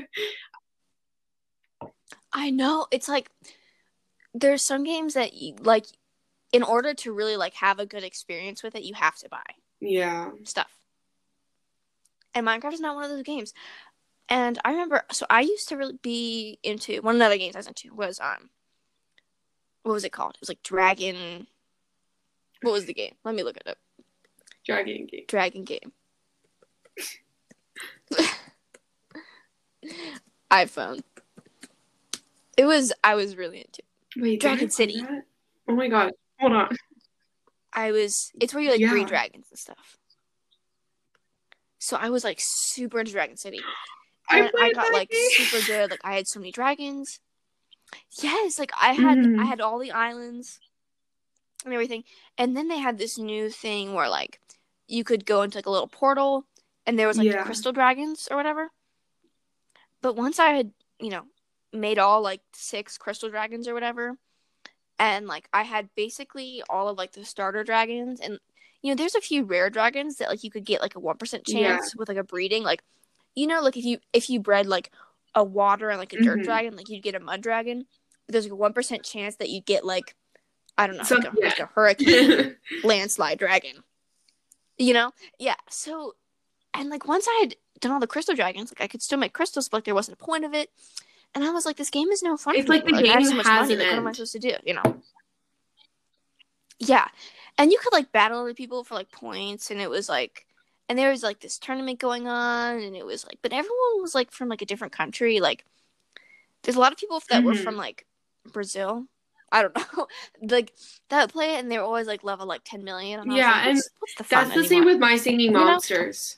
[SPEAKER 1] I know. It's like there's some games that you, like in order to really like have a good experience with it, you have to buy
[SPEAKER 2] Yeah.
[SPEAKER 1] stuff. And Minecraft is not one of those games. And I remember, so I used to really be into one of the other games I was into was um, what was it called? It was like Dragon. What was the game? Let me look it up.
[SPEAKER 2] Dragon game.
[SPEAKER 1] Dragon game. iPhone. It was. I was really into it.
[SPEAKER 2] Wait,
[SPEAKER 1] Dragon
[SPEAKER 2] did I
[SPEAKER 1] City.
[SPEAKER 2] play that? Oh my god. Hold on.
[SPEAKER 1] I was. It's where you like
[SPEAKER 2] Yeah.
[SPEAKER 1] breed dragons and stuff. So I was like super into Dragon City.
[SPEAKER 2] I
[SPEAKER 1] And I,
[SPEAKER 2] played
[SPEAKER 1] got
[SPEAKER 2] that
[SPEAKER 1] like
[SPEAKER 2] game.
[SPEAKER 1] super good. Like I had so many dragons. Yes, like I had
[SPEAKER 2] Mhm.
[SPEAKER 1] I had all the islands and everything. And then they had this new thing where like you could go into like a little portal and there was like
[SPEAKER 2] Yeah.
[SPEAKER 1] the crystal dragons or whatever. But once I had, you know, made all like six crystal dragons or whatever, and like I had basically all of like the starter dragons, and you know, there's a few rare dragons that like you could get like a one percent chance
[SPEAKER 2] Yeah.
[SPEAKER 1] with like a breeding. Like, you know, like if you if you bred like a water and like a dirt
[SPEAKER 2] Mhm.
[SPEAKER 1] dragon, like you'd get a mud dragon. But there's like a one percent chance that you'd get like I don't know,
[SPEAKER 2] Some-
[SPEAKER 1] like, a,
[SPEAKER 2] yeah.
[SPEAKER 1] like a hurricane landslide dragon. You know? Yeah. So and like once I had done all the crystal dragons, like I could still make crystals, but like there wasn't a point of it. And I was like, this game is no fun.
[SPEAKER 2] It's
[SPEAKER 1] for me
[SPEAKER 2] like the
[SPEAKER 1] anymore. I have
[SPEAKER 2] game
[SPEAKER 1] so much
[SPEAKER 2] has
[SPEAKER 1] money.
[SPEAKER 2] an
[SPEAKER 1] Like, what am I
[SPEAKER 2] end.
[SPEAKER 1] supposed to do? You know? Yeah. And you could like battle other people for like points, and it was like, and there was like this tournament going on, and it was like, but everyone was like from like a different country. Like, there's a lot of people that were
[SPEAKER 2] Mhm.
[SPEAKER 1] from like Brazil. I don't know, like that would play it, and they were always like level like ten million. And I
[SPEAKER 2] Yeah,
[SPEAKER 1] was like,
[SPEAKER 2] and
[SPEAKER 1] what's, what's the fun
[SPEAKER 2] That's the same
[SPEAKER 1] anymore?
[SPEAKER 2] with My Singing
[SPEAKER 1] You know?
[SPEAKER 2] Monsters.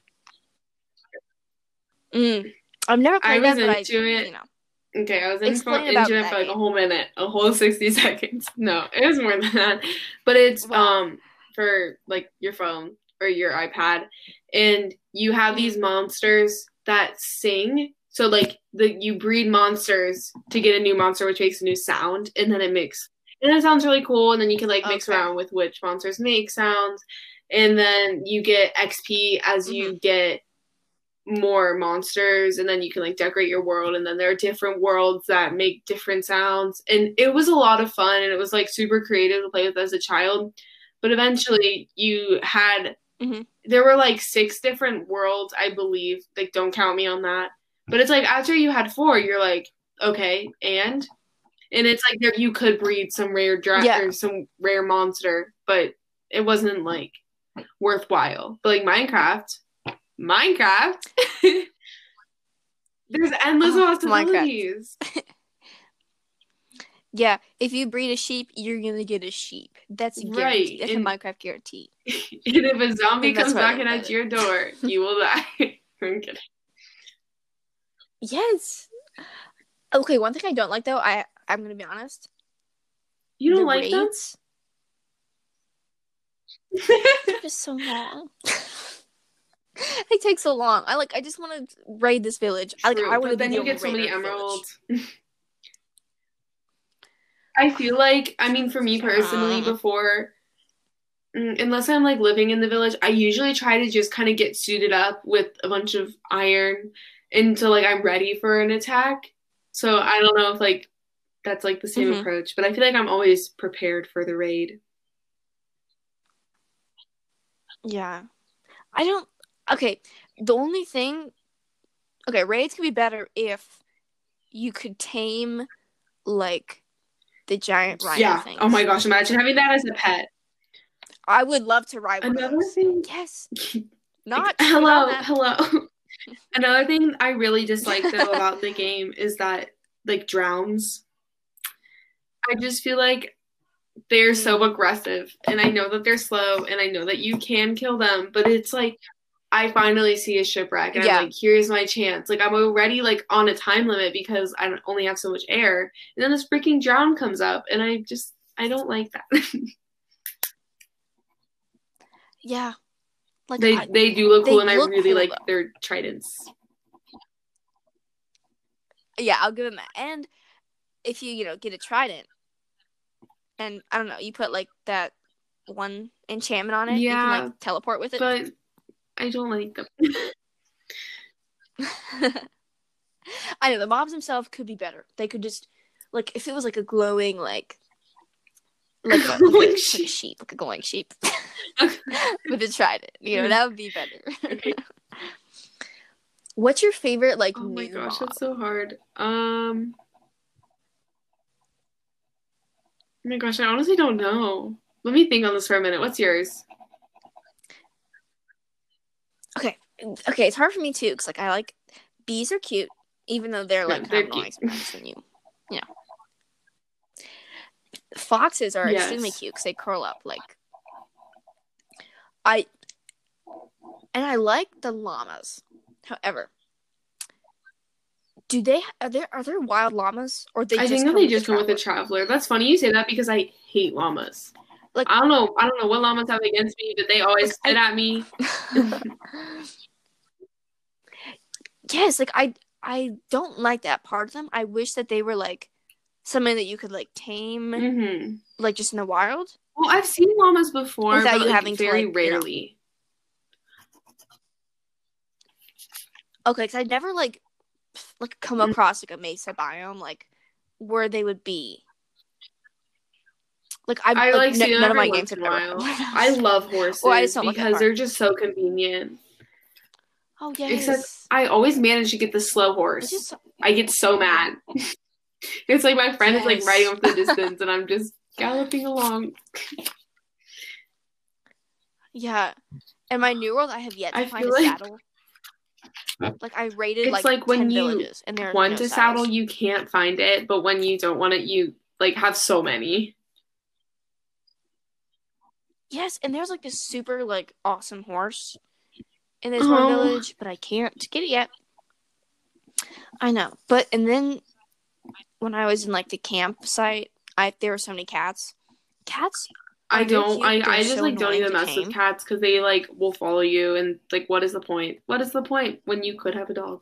[SPEAKER 1] Mm. I've never
[SPEAKER 2] I
[SPEAKER 1] played
[SPEAKER 2] was
[SPEAKER 1] that, but
[SPEAKER 2] into
[SPEAKER 1] I,
[SPEAKER 2] it.
[SPEAKER 1] you know,
[SPEAKER 2] Okay, I was in for,
[SPEAKER 1] Explain about
[SPEAKER 2] into it
[SPEAKER 1] that
[SPEAKER 2] for like a
[SPEAKER 1] game.
[SPEAKER 2] whole minute, a whole sixty seconds. No, it was more than that. But it's
[SPEAKER 1] Wow.
[SPEAKER 2] um for like your phone or your iPad, and you have
[SPEAKER 1] Mhm.
[SPEAKER 2] these monsters that sing. So like the you breed monsters to get a new monster, which makes a new sound, and then it makes and it sounds really cool. And then you can like mix
[SPEAKER 1] Okay.
[SPEAKER 2] around with which monsters make sounds, and then you get X P as you get more monsters, and then you can like decorate your world, and then there are different worlds that make different sounds, and it was a lot of fun, and it was like super creative to play with as a child. But eventually you had
[SPEAKER 1] Mhm.
[SPEAKER 2] there were like six different worlds, I believe. Like, don't count me on that, but it's like after you had four, you're like, okay, and and it's like there you could breed some rare dra-
[SPEAKER 1] Yeah.
[SPEAKER 2] or some rare monster, but it wasn't like worthwhile. But like Minecraft Minecraft. There's endless
[SPEAKER 1] Oh,
[SPEAKER 2] possibilities.
[SPEAKER 1] Yeah, if you breed a sheep, you're gonna get a sheep. That's a
[SPEAKER 2] Right,
[SPEAKER 1] guarantee. That's
[SPEAKER 2] and-
[SPEAKER 1] a Minecraft guarantee.
[SPEAKER 2] And if a zombie
[SPEAKER 1] And that's
[SPEAKER 2] comes
[SPEAKER 1] what I
[SPEAKER 2] knocking
[SPEAKER 1] love
[SPEAKER 2] at
[SPEAKER 1] about
[SPEAKER 2] your door, you will die. I'm kidding.
[SPEAKER 1] Yes. Okay, one thing I don't like though, I I'm gonna be honest.
[SPEAKER 2] You don't
[SPEAKER 1] the
[SPEAKER 2] like
[SPEAKER 1] raids,
[SPEAKER 2] them?
[SPEAKER 1] they're just so long. They take so long. I like. I just want to raid this village. I like.
[SPEAKER 2] True,
[SPEAKER 1] I want to
[SPEAKER 2] but
[SPEAKER 1] be
[SPEAKER 2] then
[SPEAKER 1] the
[SPEAKER 2] you
[SPEAKER 1] only
[SPEAKER 2] get so many
[SPEAKER 1] raider in the village.
[SPEAKER 2] emeralds. I feel like, I mean, for me personally,
[SPEAKER 1] Yeah.
[SPEAKER 2] before, mm, unless I'm like living in the village, I usually try to just kind of get suited up with a bunch of iron until like I'm ready for an attack. So I don't know if like that's like the same
[SPEAKER 1] Mhm.
[SPEAKER 2] approach, but I feel like I'm always prepared for the raid.
[SPEAKER 1] Yeah. I don't. Okay, the only thing. Okay, raids could be better if you could tame, like, the giant rhino
[SPEAKER 2] Yeah.
[SPEAKER 1] things.
[SPEAKER 2] Oh my gosh, imagine having that as a pet.
[SPEAKER 1] I would love to ride one
[SPEAKER 2] Another
[SPEAKER 1] of those.
[SPEAKER 2] thing.
[SPEAKER 1] Yes. Not.
[SPEAKER 2] Hello,
[SPEAKER 1] not that.
[SPEAKER 2] hello. Another thing I really dislike though about the game is that like drowns. I just feel like they're so aggressive, and I know that they're slow, and I know that you can kill them, but it's like I finally see a shipwreck and
[SPEAKER 1] Yeah.
[SPEAKER 2] I'm like, here's my chance. Like, I'm already like on a time limit because I don't- only have so much air. And then this freaking drown comes up and I just, I don't like that.
[SPEAKER 1] Yeah. Like
[SPEAKER 2] they
[SPEAKER 1] I,
[SPEAKER 2] they do look
[SPEAKER 1] they
[SPEAKER 2] cool and I
[SPEAKER 1] look
[SPEAKER 2] really
[SPEAKER 1] cool,
[SPEAKER 2] like
[SPEAKER 1] though.
[SPEAKER 2] their tridents.
[SPEAKER 1] Yeah, I'll give them that. And if you, you know, get a trident and I don't know, you put like that one enchantment on it, you can
[SPEAKER 2] Yeah,
[SPEAKER 1] like teleport with it.
[SPEAKER 2] but I don't like them.
[SPEAKER 1] I know the mobs themselves could be better. They could just like if it was like a glowing like like a, like a,
[SPEAKER 2] Glowing
[SPEAKER 1] like a
[SPEAKER 2] sheep.
[SPEAKER 1] sheep, like a glowing sheep with a trident. You know, that would be better.
[SPEAKER 2] Okay.
[SPEAKER 1] What's your favorite like
[SPEAKER 2] Oh
[SPEAKER 1] new
[SPEAKER 2] my gosh,
[SPEAKER 1] mob?
[SPEAKER 2] that's so hard. Um Oh my gosh, I honestly don't know. Let me think on this for a minute. What's yours?
[SPEAKER 1] Okay, okay, it's hard for me too because like I like bees are cute, even though they're like
[SPEAKER 2] Yeah,
[SPEAKER 1] kind
[SPEAKER 2] they're
[SPEAKER 1] of annoying
[SPEAKER 2] cute.
[SPEAKER 1] sometimes when you, you know. Foxes are
[SPEAKER 2] Yes.
[SPEAKER 1] extremely cute because they curl up like. I and I like the llamas. However, do they are there are there wild llamas or they
[SPEAKER 2] I
[SPEAKER 1] just
[SPEAKER 2] think that
[SPEAKER 1] come
[SPEAKER 2] they
[SPEAKER 1] with
[SPEAKER 2] just
[SPEAKER 1] the
[SPEAKER 2] come with a
[SPEAKER 1] traveler?
[SPEAKER 2] traveler. That's funny you say that because I hate llamas.
[SPEAKER 1] Like
[SPEAKER 2] I don't know. I don't know what llamas have against me, but they always
[SPEAKER 1] Like,
[SPEAKER 2] spit
[SPEAKER 1] I-
[SPEAKER 2] at me.
[SPEAKER 1] yes, like I I don't like that part of them. I wish that they were like something that you could like tame,
[SPEAKER 2] hmm
[SPEAKER 1] like just in the wild.
[SPEAKER 2] Well, I've seen llamas before,
[SPEAKER 1] Without
[SPEAKER 2] but
[SPEAKER 1] you
[SPEAKER 2] like,
[SPEAKER 1] having to,
[SPEAKER 2] very
[SPEAKER 1] like, you know.
[SPEAKER 2] rarely.
[SPEAKER 1] Okay, because I never like like come
[SPEAKER 2] Mm.
[SPEAKER 1] across like a mesa biome like where they would be. Like I,
[SPEAKER 2] I
[SPEAKER 1] like,
[SPEAKER 2] like
[SPEAKER 1] n-
[SPEAKER 2] see them
[SPEAKER 1] none of
[SPEAKER 2] every
[SPEAKER 1] my
[SPEAKER 2] once
[SPEAKER 1] games
[SPEAKER 2] in
[SPEAKER 1] have
[SPEAKER 2] a
[SPEAKER 1] ever.
[SPEAKER 2] while. I love horses
[SPEAKER 1] Well, I just don't like that
[SPEAKER 2] because
[SPEAKER 1] part.
[SPEAKER 2] they're just so convenient.
[SPEAKER 1] Oh yes.
[SPEAKER 2] Except I always manage to get the slow horse.
[SPEAKER 1] It's just so-
[SPEAKER 2] I get so mad. It's like my friend is like
[SPEAKER 1] Yes.
[SPEAKER 2] riding off the distance and I'm just galloping along.
[SPEAKER 1] yeah. In my new world, I have yet to
[SPEAKER 2] I
[SPEAKER 1] find
[SPEAKER 2] feel
[SPEAKER 1] a
[SPEAKER 2] like-
[SPEAKER 1] saddle. Like I raided
[SPEAKER 2] It's
[SPEAKER 1] like,
[SPEAKER 2] like when
[SPEAKER 1] ten
[SPEAKER 2] you
[SPEAKER 1] villages, and there are
[SPEAKER 2] want
[SPEAKER 1] no
[SPEAKER 2] a
[SPEAKER 1] saddles.
[SPEAKER 2] saddle, you can't find it, but when you don't want it, you like have so many.
[SPEAKER 1] Yes, and there's like this super like awesome horse in this one
[SPEAKER 2] Oh.
[SPEAKER 1] village, but I can't get it yet. I know, but and then when I was in like the campsite, I there were so many cats. Cats.
[SPEAKER 2] I
[SPEAKER 1] Are very
[SPEAKER 2] don't.
[SPEAKER 1] cute,
[SPEAKER 2] I,
[SPEAKER 1] but they're
[SPEAKER 2] I just
[SPEAKER 1] so
[SPEAKER 2] like don't
[SPEAKER 1] annoying
[SPEAKER 2] even
[SPEAKER 1] to
[SPEAKER 2] mess with
[SPEAKER 1] tame.
[SPEAKER 2] cats because they like will follow you and like what is the point? What is the point when you could have a dog?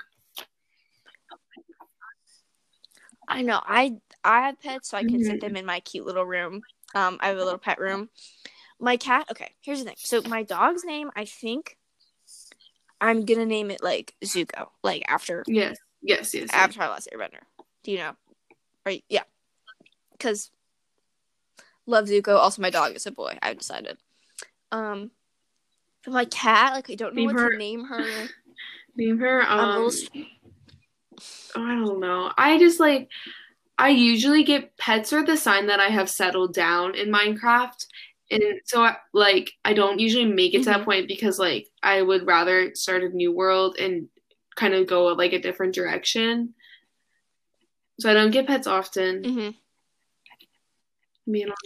[SPEAKER 1] I know. I I have pets, so I can
[SPEAKER 2] Mhm.
[SPEAKER 1] sit them in my cute little room. Um, I have a little pet room. My cat. Okay, here's the thing. So my dog's name, I think, I'm gonna name it like Zuko, like after
[SPEAKER 2] Yes, yes, yes. yes.
[SPEAKER 1] Avatar: Last Airbender. Do you know? Right? Yeah. Because love Zuko. Also, my dog is a boy. I've decided. Um, but my cat, like I don't know
[SPEAKER 2] Name
[SPEAKER 1] what
[SPEAKER 2] her-
[SPEAKER 1] to name her.
[SPEAKER 2] Name her. Um,
[SPEAKER 1] I'm a little. st-
[SPEAKER 2] oh, I don't know. I just like. I usually get pets are the sign that I have settled down in Minecraft. And so, I, like, I don't usually make it to that
[SPEAKER 1] Mhm.
[SPEAKER 2] point because, like, I would rather start a new world and kind of go, like, a different direction. So I don't get pets often.
[SPEAKER 1] Mhm.
[SPEAKER 2] You know?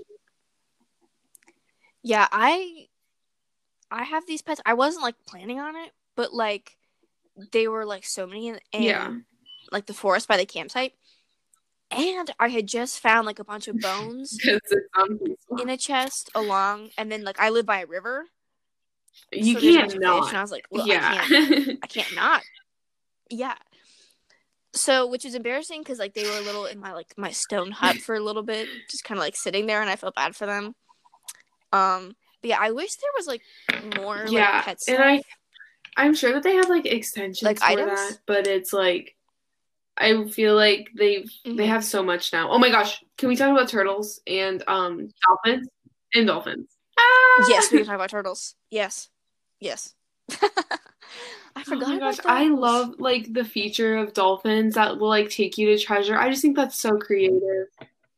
[SPEAKER 1] Yeah, I. I have these pets. I wasn't like planning on it, but like they were like so many in, in
[SPEAKER 2] Yeah.
[SPEAKER 1] like the forest by the campsite, and I had just found like a bunch of bones
[SPEAKER 2] Because it sounds peaceful.
[SPEAKER 1] in a chest along, and then like I live by a river.
[SPEAKER 2] You
[SPEAKER 1] so there's a
[SPEAKER 2] can't
[SPEAKER 1] bunch of
[SPEAKER 2] not.
[SPEAKER 1] fish, and I was like, well,
[SPEAKER 2] yeah.
[SPEAKER 1] I can't, I can't not. Yeah. So, which is embarrassing because like they were a little in my like my stone hut for a little bit, just kind of like sitting there, and I felt bad for them. Um, but yeah, I wish there was like more like
[SPEAKER 2] Yeah,
[SPEAKER 1] pet
[SPEAKER 2] and
[SPEAKER 1] stuff.
[SPEAKER 2] I- I'm sure that they have like extensions
[SPEAKER 1] Like,
[SPEAKER 2] for
[SPEAKER 1] items?
[SPEAKER 2] that, but it's like I feel like they've they
[SPEAKER 1] Mhm.
[SPEAKER 2] have so much now. Oh my gosh, can we talk about turtles and um dolphins and dolphins? Ah!
[SPEAKER 1] Yes, we can talk about turtles. Yes, yes. I
[SPEAKER 2] Oh
[SPEAKER 1] forgot
[SPEAKER 2] my
[SPEAKER 1] about
[SPEAKER 2] gosh, I
[SPEAKER 1] those.
[SPEAKER 2] love like the feature of dolphins that will like take you to treasure. I just think that's so creative.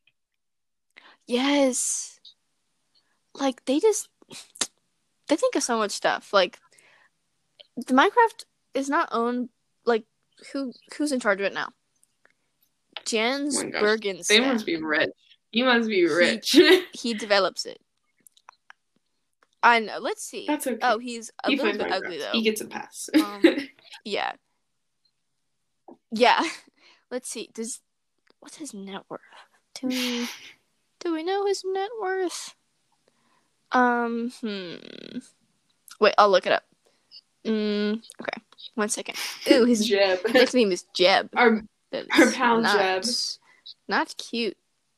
[SPEAKER 1] Yes. Like they just they think of so much stuff. Like the Minecraft is not owned like who who's in charge of it now? Jens
[SPEAKER 2] Oh my gosh,
[SPEAKER 1] Bergensen.
[SPEAKER 2] They must be rich. You must be rich.
[SPEAKER 1] He develops it. I know. Let's see.
[SPEAKER 2] That's okay.
[SPEAKER 1] Oh, he's a
[SPEAKER 2] he
[SPEAKER 1] little
[SPEAKER 2] finds
[SPEAKER 1] bit
[SPEAKER 2] Minecraft.
[SPEAKER 1] ugly though.
[SPEAKER 2] He gets a pass.
[SPEAKER 1] Um, yeah. Yeah. Let's see. Does what's his net worth? Do we do we know his net worth? Um. Hmm. Wait, I'll look it up. Mm, okay. One second. Ooh, his
[SPEAKER 2] Jeb.
[SPEAKER 1] next name is Jeb.
[SPEAKER 2] Our
[SPEAKER 1] That's
[SPEAKER 2] our pal
[SPEAKER 1] not,
[SPEAKER 2] Jeb.
[SPEAKER 1] Not cute.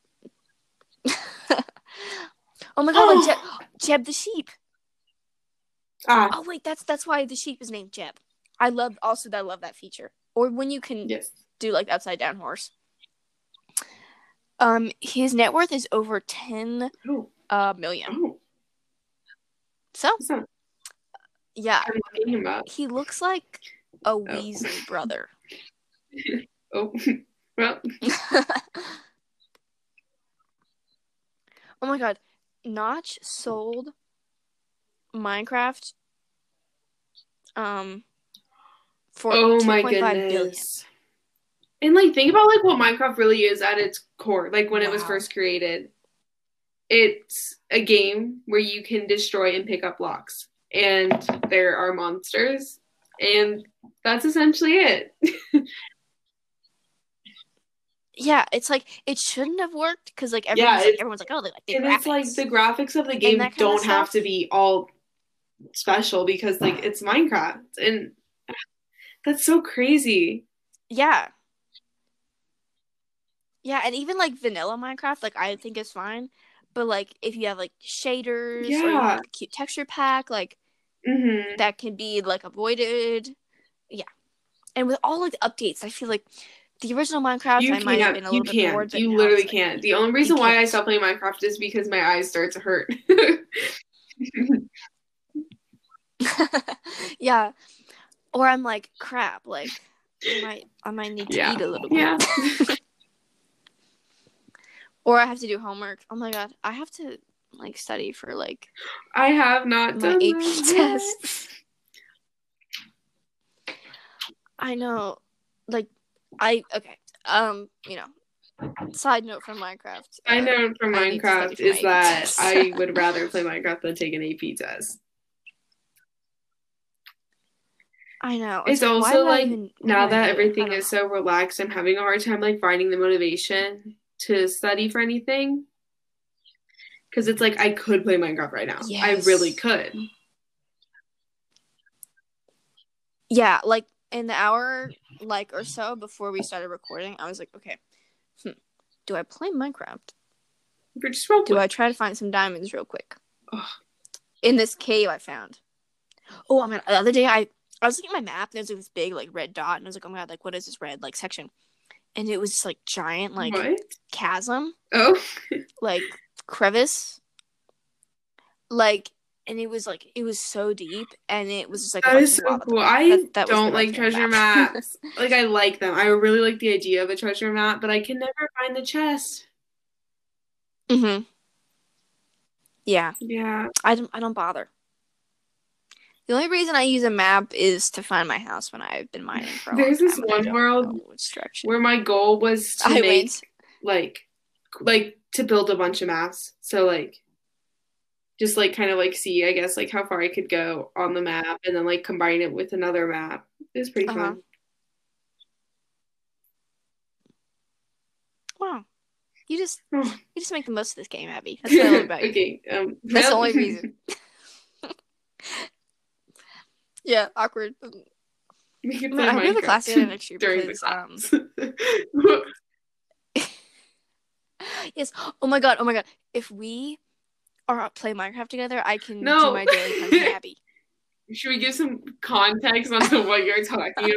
[SPEAKER 1] Oh my god, like Jeb, Jeb the sheep.
[SPEAKER 2] Ah.
[SPEAKER 1] Oh wait, that's that's why the sheep is named Jeb. I love also that I love that feature. Or when you can
[SPEAKER 2] Yes.
[SPEAKER 1] do like upside down horse. Um, his net worth is over ten
[SPEAKER 2] Oh.
[SPEAKER 1] uh million.
[SPEAKER 2] Oh.
[SPEAKER 1] So
[SPEAKER 2] That's not
[SPEAKER 1] yeah,
[SPEAKER 2] what I'm thinking about.
[SPEAKER 1] he looks like a Weasley brother.
[SPEAKER 2] Oh. Well.
[SPEAKER 1] Oh my god, Notch sold Minecraft um for
[SPEAKER 2] Oh my
[SPEAKER 1] two point five billion.
[SPEAKER 2] goodness. And like think about like what Minecraft really is at its core. Like when it was
[SPEAKER 1] Wow.
[SPEAKER 2] first created. It's a game where you can destroy and pick up blocks. And there are monsters. And that's essentially it.
[SPEAKER 1] Yeah, it's like it shouldn't have worked because like
[SPEAKER 2] Yeah,
[SPEAKER 1] everyone's like,
[SPEAKER 2] it's-
[SPEAKER 1] everyone's like, oh, they like the
[SPEAKER 2] And
[SPEAKER 1] graphics.
[SPEAKER 2] it's like the graphics of the game
[SPEAKER 1] that kind of
[SPEAKER 2] don't have
[SPEAKER 1] stuff.
[SPEAKER 2] to be all special because like it's Minecraft. And that's so crazy.
[SPEAKER 1] Yeah. Yeah, and even like vanilla Minecraft, like I think is fine. But like if you have like shaders or you
[SPEAKER 2] Yeah.
[SPEAKER 1] have like, a cute texture pack, like
[SPEAKER 2] Mm-hmm.
[SPEAKER 1] that can be like avoided. Yeah. And with all like the updates, I feel like the original Minecraft
[SPEAKER 2] You
[SPEAKER 1] I might have
[SPEAKER 2] can't.
[SPEAKER 1] been a
[SPEAKER 2] You
[SPEAKER 1] little bit bored.
[SPEAKER 2] can't.
[SPEAKER 1] But
[SPEAKER 2] You
[SPEAKER 1] now
[SPEAKER 2] literally
[SPEAKER 1] it's, like,
[SPEAKER 2] can't. The only reason why I
[SPEAKER 1] can't.
[SPEAKER 2] stopped playing Minecraft is because my eyes start to hurt.
[SPEAKER 1] Yeah. Or I'm like, crap, like I might I might need to
[SPEAKER 2] Yeah.
[SPEAKER 1] eat a little bit.
[SPEAKER 2] Yeah.
[SPEAKER 1] Or I have to do homework. Oh my god, I have to like study for like
[SPEAKER 2] I have not
[SPEAKER 1] my
[SPEAKER 2] done
[SPEAKER 1] A P
[SPEAKER 2] that yet.
[SPEAKER 1] tests. I know. Like I okay. Um, you know. Side note from Minecraft.
[SPEAKER 2] I
[SPEAKER 1] uh,
[SPEAKER 2] know from
[SPEAKER 1] I need to study
[SPEAKER 2] Minecraft
[SPEAKER 1] for my
[SPEAKER 2] is
[SPEAKER 1] A P
[SPEAKER 2] that
[SPEAKER 1] tests.
[SPEAKER 2] I would rather play Minecraft than take an A P test.
[SPEAKER 1] I know.
[SPEAKER 2] It's
[SPEAKER 1] like, why
[SPEAKER 2] also
[SPEAKER 1] did I
[SPEAKER 2] like
[SPEAKER 1] even- why
[SPEAKER 2] now
[SPEAKER 1] did I
[SPEAKER 2] that
[SPEAKER 1] do it? I
[SPEAKER 2] everything
[SPEAKER 1] don't
[SPEAKER 2] is so relaxed, I'm having a hard time like finding the motivation to study for anything. Because it's like I could play Minecraft right now. I really
[SPEAKER 1] Yes.
[SPEAKER 2] could.
[SPEAKER 1] Yeah, like an hour like or so before we started recording, I was like, okay, hmm, do I play Minecraft?
[SPEAKER 2] But just real
[SPEAKER 1] Do
[SPEAKER 2] quick.
[SPEAKER 1] I try to find some diamonds real quick?
[SPEAKER 2] Ugh.
[SPEAKER 1] In this cave I found. Oh, I mean, the other day I, I was looking at my map and there's like this big like red dot and I was like, oh my god, like what is this red like section? And it was this like giant like
[SPEAKER 2] What?
[SPEAKER 1] chasm,
[SPEAKER 2] Oh.
[SPEAKER 1] like crevice, like, and it was like it was so deep and it was just like a
[SPEAKER 2] That
[SPEAKER 1] bunch
[SPEAKER 2] is
[SPEAKER 1] of
[SPEAKER 2] so
[SPEAKER 1] lava.
[SPEAKER 2] cool. I
[SPEAKER 1] That- that was
[SPEAKER 2] don't
[SPEAKER 1] the
[SPEAKER 2] like
[SPEAKER 1] red
[SPEAKER 2] treasure
[SPEAKER 1] map.
[SPEAKER 2] maps. Like I like them. I really like the idea of a treasure map, but I can never find the chest.
[SPEAKER 1] Mm-hmm. Yeah,
[SPEAKER 2] Yeah.
[SPEAKER 1] I don't. I don't bother. The only reason I use a map is to find my house when I've been mining for a
[SPEAKER 2] There's
[SPEAKER 1] long
[SPEAKER 2] this
[SPEAKER 1] time. and I
[SPEAKER 2] one
[SPEAKER 1] don't
[SPEAKER 2] world
[SPEAKER 1] know which direction.
[SPEAKER 2] Where my goal was to
[SPEAKER 1] I
[SPEAKER 2] make
[SPEAKER 1] went.
[SPEAKER 2] like like to build a bunch of maps. So like just like kind of like see, I guess, like how far I could go on the map and then like combine it with another map. It was pretty
[SPEAKER 1] Uh-huh.
[SPEAKER 2] fun.
[SPEAKER 1] Wow, you just
[SPEAKER 2] Oh.
[SPEAKER 1] you just make the most of this game, Abby. That's what I love about you.
[SPEAKER 2] Okay. Um,
[SPEAKER 1] That's the
[SPEAKER 2] yep.
[SPEAKER 1] only reason. Yeah, awkward.
[SPEAKER 2] We could
[SPEAKER 1] I
[SPEAKER 2] play
[SPEAKER 1] hope we have a
[SPEAKER 2] Minecraft
[SPEAKER 1] class together next year
[SPEAKER 2] during the
[SPEAKER 1] because um
[SPEAKER 2] class.
[SPEAKER 1] yes. Oh my god. Oh my god. If we are play Minecraft together, I can
[SPEAKER 2] No.
[SPEAKER 1] do my daily punching Abby.
[SPEAKER 2] Should we give some context onto what you're talking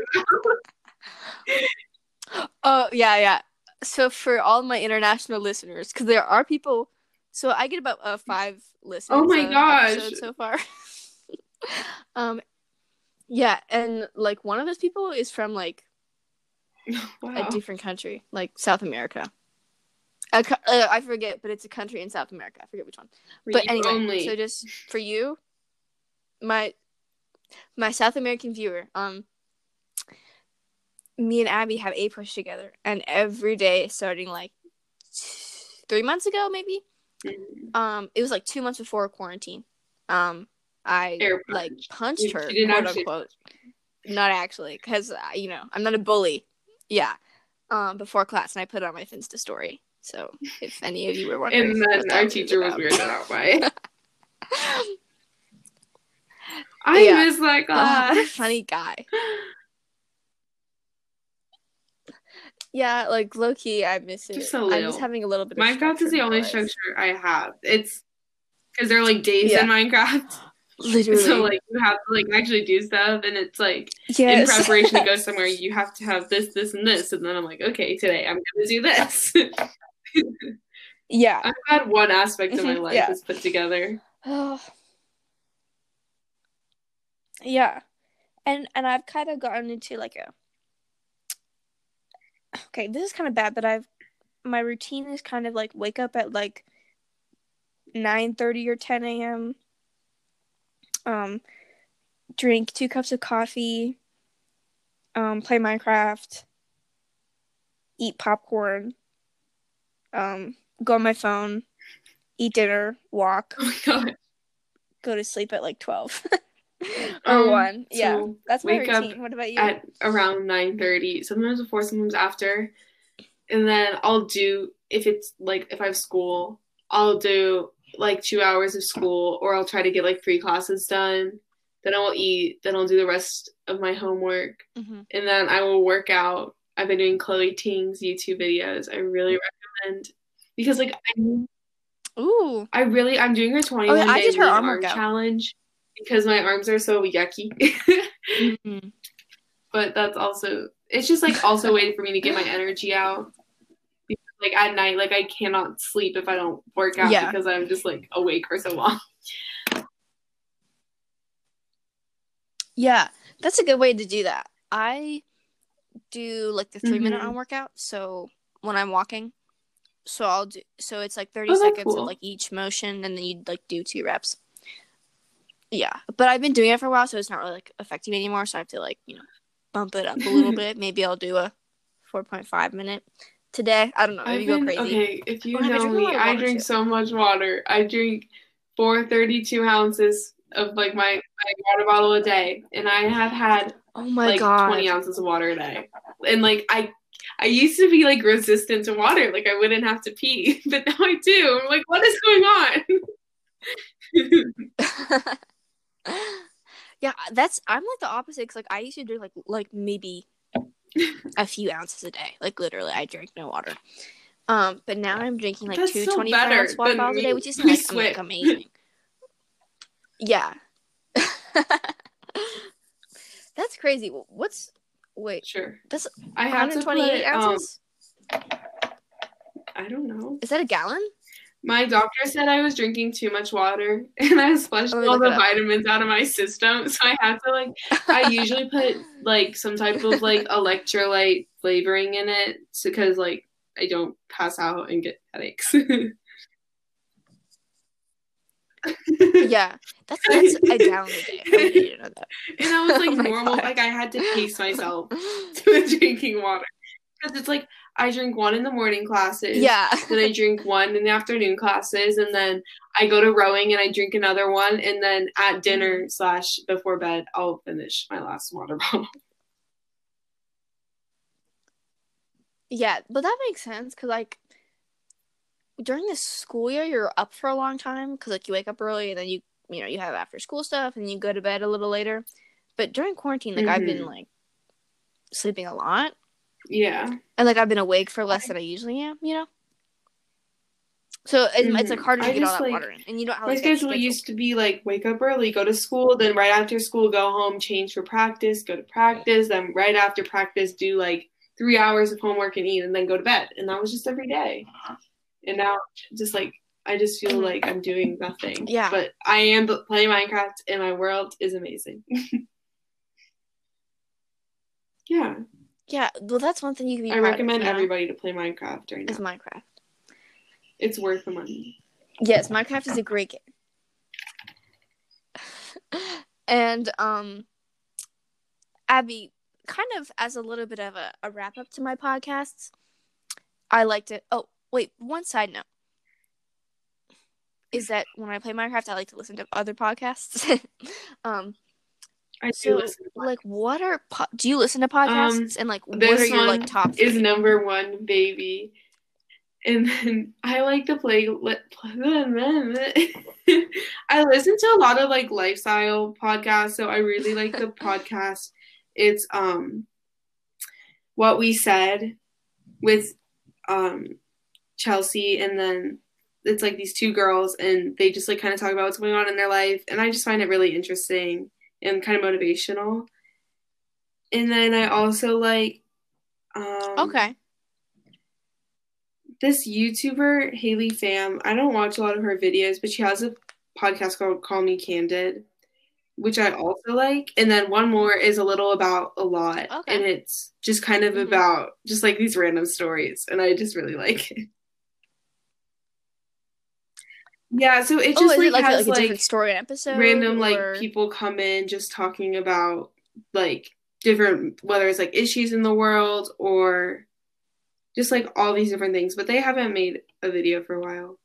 [SPEAKER 2] about?
[SPEAKER 1] Oh yeah, yeah. So for all my international listeners, because there are people, so I get about uh, five listeners.
[SPEAKER 2] Oh my
[SPEAKER 1] a
[SPEAKER 2] gosh.
[SPEAKER 1] episode so far. um, yeah, and like one of those people is from like
[SPEAKER 2] Wow.
[SPEAKER 1] a different country, like South America. A, co- uh, I forget, but it's a country in South America. I forget which one.
[SPEAKER 2] For
[SPEAKER 1] But
[SPEAKER 2] you
[SPEAKER 1] anyway,
[SPEAKER 2] only.
[SPEAKER 1] so just for you, my my South American viewer, um, me and Abby have a push together, and every day starting like t- three months ago, maybe,
[SPEAKER 2] Mhm.
[SPEAKER 1] um, it was like two months before quarantine. Um, I
[SPEAKER 2] Air
[SPEAKER 1] like
[SPEAKER 2] punch.
[SPEAKER 1] punched
[SPEAKER 2] You-
[SPEAKER 1] her,
[SPEAKER 2] you didn't
[SPEAKER 1] quote
[SPEAKER 2] actually-
[SPEAKER 1] unquote. Not actually, because uh, you know I'm not a bully. Yeah. Um, before class, and I put it on my Finsta story. So if any of you were wondering,
[SPEAKER 2] And
[SPEAKER 1] what
[SPEAKER 2] then
[SPEAKER 1] that
[SPEAKER 2] our
[SPEAKER 1] was
[SPEAKER 2] teacher was
[SPEAKER 1] about.
[SPEAKER 2] weirded out by it. I
[SPEAKER 1] Yeah.
[SPEAKER 2] miss that
[SPEAKER 1] Oh,
[SPEAKER 2] class.
[SPEAKER 1] what a funny guy. Yeah, like low key, I miss it.
[SPEAKER 2] Just a
[SPEAKER 1] I'm
[SPEAKER 2] little.
[SPEAKER 1] just having a little bit of
[SPEAKER 2] Minecraft
[SPEAKER 1] structure
[SPEAKER 2] is the
[SPEAKER 1] in my
[SPEAKER 2] only
[SPEAKER 1] life.
[SPEAKER 2] structure I have. It's because there are like days
[SPEAKER 1] Yeah.
[SPEAKER 2] in Minecraft.
[SPEAKER 1] Literally.
[SPEAKER 2] So like you have to like actually do stuff, and it's like
[SPEAKER 1] yes.
[SPEAKER 2] in preparation to go somewhere, you have to have this, this, and this, and then I'm like, okay, today I'm gonna do this.
[SPEAKER 1] Yeah.
[SPEAKER 2] I'm glad one aspect of my life
[SPEAKER 1] Yeah.
[SPEAKER 2] is put together.
[SPEAKER 1] Oh. Yeah, and and I've kind of gotten into like a. Okay, this is kind of bad, but I've my routine is kind of like wake up at like nine thirty or ten a.m. Um, drink two cups of coffee. Um, play Minecraft. Eat popcorn. Um, go on my phone. Eat dinner. Walk.
[SPEAKER 2] Oh my god.
[SPEAKER 1] Go to sleep at like twelve or
[SPEAKER 2] Um,
[SPEAKER 1] one.
[SPEAKER 2] so
[SPEAKER 1] Yeah, that's my
[SPEAKER 2] wake up
[SPEAKER 1] routine. What about you?
[SPEAKER 2] At around nine thirty, sometimes before, sometimes after, and then I'll do if it's like if I have school, I'll do like two hours of school, or I'll try to get like three classes done. Then I'll eat. Then I'll do the rest of my homework,
[SPEAKER 1] Mm-hmm.
[SPEAKER 2] and then I will work out. I've been doing Chloe Ting's YouTube videos. I really recommend because like I,
[SPEAKER 1] Ooh,
[SPEAKER 2] I really I'm doing her twenty-one
[SPEAKER 1] oh, yeah, I
[SPEAKER 2] day
[SPEAKER 1] did her
[SPEAKER 2] lean
[SPEAKER 1] arm
[SPEAKER 2] arm
[SPEAKER 1] workout.
[SPEAKER 2] challenge because my arms are so yucky.
[SPEAKER 1] Mm-hmm.
[SPEAKER 2] But that's also it's just like also a way for me to get my energy out. Because, like at night, like I cannot sleep if I don't work out
[SPEAKER 1] Yeah.
[SPEAKER 2] because I'm just like awake for so long.
[SPEAKER 1] Yeah, that's a good way to do that. I do like the three minute
[SPEAKER 2] Mhm.
[SPEAKER 1] arm workout. So when I'm walking, so I'll do. So it's like thirty
[SPEAKER 2] Oh, that's
[SPEAKER 1] seconds
[SPEAKER 2] cool.
[SPEAKER 1] of like each motion, and then you like do two reps. Yeah, but I've been doing it for a while, so it's not really like affecting me anymore. So I have to like you know bump it up a little bit. Maybe I'll do a four point five minute today. I don't know. Maybe
[SPEAKER 2] I've
[SPEAKER 1] go
[SPEAKER 2] been
[SPEAKER 1] crazy.
[SPEAKER 2] okay. If you
[SPEAKER 1] Oh, I've been
[SPEAKER 2] know
[SPEAKER 1] drinking a
[SPEAKER 2] me,
[SPEAKER 1] lot of
[SPEAKER 2] I
[SPEAKER 1] water,
[SPEAKER 2] drink
[SPEAKER 1] too.
[SPEAKER 2] so much water. I drink four thirty-two ounces of like my, my water bottle a day, and I have had
[SPEAKER 1] Oh my
[SPEAKER 2] like
[SPEAKER 1] god.
[SPEAKER 2] twenty ounces of water a day. And like I I used to be like resistant to water, like I wouldn't have to pee, but now I do. I'm like, what is going on?
[SPEAKER 1] Yeah, that's I'm like the opposite because like I used to drink like like maybe a few ounces a day, like literally I drank no water. Um, but now I'm drinking like
[SPEAKER 2] That's
[SPEAKER 1] two
[SPEAKER 2] still
[SPEAKER 1] twenty-four
[SPEAKER 2] better
[SPEAKER 1] ounce water
[SPEAKER 2] than
[SPEAKER 1] bottles a
[SPEAKER 2] me.
[SPEAKER 1] day, which is
[SPEAKER 2] We
[SPEAKER 1] like, I'm, like
[SPEAKER 2] switch.
[SPEAKER 1] amazing. Yeah, that's crazy. What's wait?
[SPEAKER 2] Sure.
[SPEAKER 1] That's
[SPEAKER 2] I have to
[SPEAKER 1] one hundred twenty-eight
[SPEAKER 2] put, um,
[SPEAKER 1] ounces.
[SPEAKER 2] I don't know.
[SPEAKER 1] Is that a gallon?
[SPEAKER 2] My doctor said I was drinking too much water and I was flushing
[SPEAKER 1] Let me
[SPEAKER 2] all
[SPEAKER 1] look
[SPEAKER 2] the
[SPEAKER 1] it up.
[SPEAKER 2] vitamins out of my system. So I had to like, I usually put like some type of like electrolyte flavoring in it because like I don't pass out and get headaches.
[SPEAKER 1] Yeah, that's that's a gallon a day. I want you to know that.
[SPEAKER 2] And I was like
[SPEAKER 1] Oh my
[SPEAKER 2] normal,
[SPEAKER 1] God.
[SPEAKER 2] like I had to pace myself to drinking water. Because it's like I drink one in the morning classes.
[SPEAKER 1] Yeah.
[SPEAKER 2] Then I drink one in the afternoon classes, and then I go to rowing and I drink another one, and then at dinner slash before bed I'll finish my last water bottle.
[SPEAKER 1] Yeah, but that makes sense because like during the school year you're up for a long time because like you wake up early and then you you know you have after school stuff and you go to bed a little later. But during quarantine, like
[SPEAKER 2] Mhm.
[SPEAKER 1] I've been like sleeping a lot
[SPEAKER 2] Yeah.
[SPEAKER 1] and like I've been awake for less than I usually am, you know. So it, it's like
[SPEAKER 2] Mhm.
[SPEAKER 1] harder to
[SPEAKER 2] I
[SPEAKER 1] get all
[SPEAKER 2] just,
[SPEAKER 1] that
[SPEAKER 2] like-
[SPEAKER 1] water in, and you don't have
[SPEAKER 2] My
[SPEAKER 1] like, that
[SPEAKER 2] schedule
[SPEAKER 1] schedule.
[SPEAKER 2] used to be like wake up early, go to school, then right after school go home, change for practice, go to practice, then right after practice do like three hours of homework and eat, and then go to bed. And that was just every day. And now just like I just feel
[SPEAKER 1] Mhm.
[SPEAKER 2] like I'm doing nothing.
[SPEAKER 1] Yeah.
[SPEAKER 2] But I am playing Minecraft and my world is amazing. Yeah.
[SPEAKER 1] Yeah, well, that's one thing you can be
[SPEAKER 2] I
[SPEAKER 1] proud
[SPEAKER 2] recommend
[SPEAKER 1] of, you know,
[SPEAKER 2] everybody to play Minecraft right
[SPEAKER 1] is
[SPEAKER 2] now.
[SPEAKER 1] Minecraft.
[SPEAKER 2] It's worth the money.
[SPEAKER 1] Yes, Minecraft is a great game. And um Abby, kind of as a little bit of a, a wrap up to my podcasts, I like to oh wait, one side note. is that when I play Minecraft, I like to listen to other podcasts. um,
[SPEAKER 2] I do
[SPEAKER 1] so
[SPEAKER 2] listen to
[SPEAKER 1] like, what are po- do you listen to podcasts?
[SPEAKER 2] Um,
[SPEAKER 1] and like, what
[SPEAKER 2] this
[SPEAKER 1] are your
[SPEAKER 2] one
[SPEAKER 1] like top
[SPEAKER 2] is
[SPEAKER 1] three?
[SPEAKER 2] number one, baby. And then I like to play. I listen to a lot of like lifestyle podcasts, so I really like the podcast. It's um, What We Said with um Chelsea, and then it's like these two girls, and they just like kind of talk about what's going on in their life, and I just find it really interesting and kind of motivational. And then I also like um,
[SPEAKER 1] Okay.
[SPEAKER 2] this YouTuber, Haley Pham. I don't watch a lot of her videos, but she has a podcast called Call Me Candid, which I also like. And then one more is a little about a lot.
[SPEAKER 1] Okay.
[SPEAKER 2] And it's just kind of
[SPEAKER 1] Mhm.
[SPEAKER 2] about just like these random stories. And I just really like it. Yeah, so it
[SPEAKER 1] Oh,
[SPEAKER 2] just
[SPEAKER 1] is
[SPEAKER 2] like
[SPEAKER 1] it like, a-
[SPEAKER 2] has
[SPEAKER 1] like a
[SPEAKER 2] like
[SPEAKER 1] different story episode?
[SPEAKER 2] random
[SPEAKER 1] or...
[SPEAKER 2] like people come in just talking about like different, whether it's like issues in the world or just like all these different things, but they haven't made a video for a while.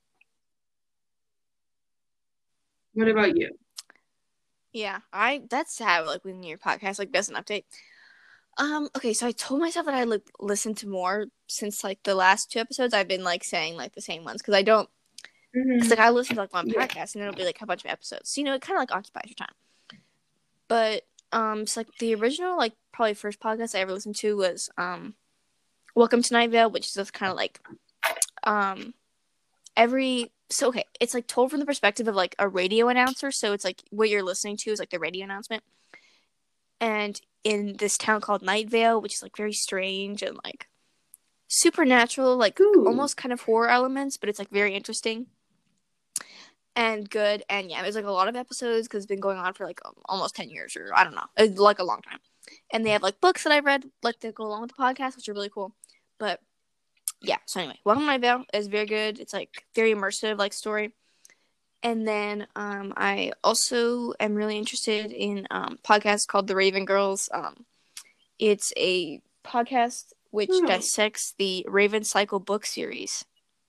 [SPEAKER 2] What about you?
[SPEAKER 1] Yeah, I that's sad. Like when your podcast like doesn't update. Um. Okay, so I told myself that I like listen to more since like the last two episodes. I've been like saying like the same ones because I don't. Because
[SPEAKER 2] Mhm.
[SPEAKER 1] like I listen to like one
[SPEAKER 2] Yeah.
[SPEAKER 1] podcast and it'll be like a bunch of episodes. So you know it kind of like occupies your time. But um, it's like the original like probably first podcast I ever listened to was um, Welcome to Night Vale, which is just kind of like um, every so okay, it's like told from the perspective of like a radio announcer. So it's like what you're listening to is like the radio announcement, and in this town called Night Vale, which is like very strange and like supernatural, like
[SPEAKER 2] Ooh.
[SPEAKER 1] almost kind of horror elements, but it's like very interesting and good. And yeah, there's like a lot of episodes because it's been going on for like um, almost ten years or I don't know, it's like a long time. And they have like books that I've read like that go along with the podcast, which are really cool. But yeah, so anyway, Welcome to Night Vale is very good. It's like very immersive like story. And then um, I also am really interested in um podcast called The Raven Girls. Um, it's a podcast which
[SPEAKER 2] Hmm.
[SPEAKER 1] dissects the Raven Cycle book series.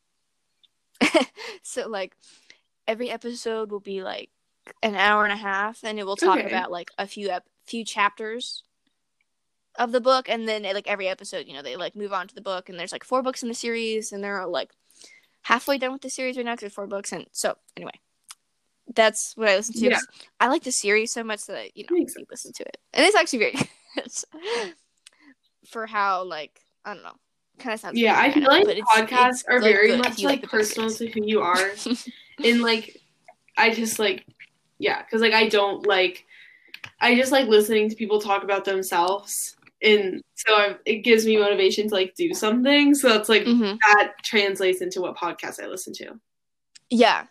[SPEAKER 1] So like every episode will be like an hour and a half, and it will talk
[SPEAKER 2] Okay.
[SPEAKER 1] about like a few ep- few chapters of the book, and then like every episode, you know, they like move on to the book, and there's like four books in the series, and they're all like halfway done with the series right now because there's four books, and so anyway, that's what I listen to.
[SPEAKER 2] Yeah.
[SPEAKER 1] 'cause I like the series so much that you know
[SPEAKER 2] Makes
[SPEAKER 1] you
[SPEAKER 2] sense.
[SPEAKER 1] listen to it, and it's actually very good for how like I don't know, kind of sounds
[SPEAKER 2] Yeah, I
[SPEAKER 1] weird,
[SPEAKER 2] feel
[SPEAKER 1] know,
[SPEAKER 2] like
[SPEAKER 1] but it's-
[SPEAKER 2] podcasts
[SPEAKER 1] it's,
[SPEAKER 2] are
[SPEAKER 1] like,
[SPEAKER 2] very
[SPEAKER 1] good if
[SPEAKER 2] much
[SPEAKER 1] you
[SPEAKER 2] like
[SPEAKER 1] the book
[SPEAKER 2] personal
[SPEAKER 1] series.
[SPEAKER 2] to who you are. And like, I just like, yeah, because like I don't like, I just like listening to people talk about themselves. And so I, it gives me motivation to like do something. So that's like,
[SPEAKER 1] Mhm.
[SPEAKER 2] that translates into what podcasts I listen to.
[SPEAKER 1] Yeah.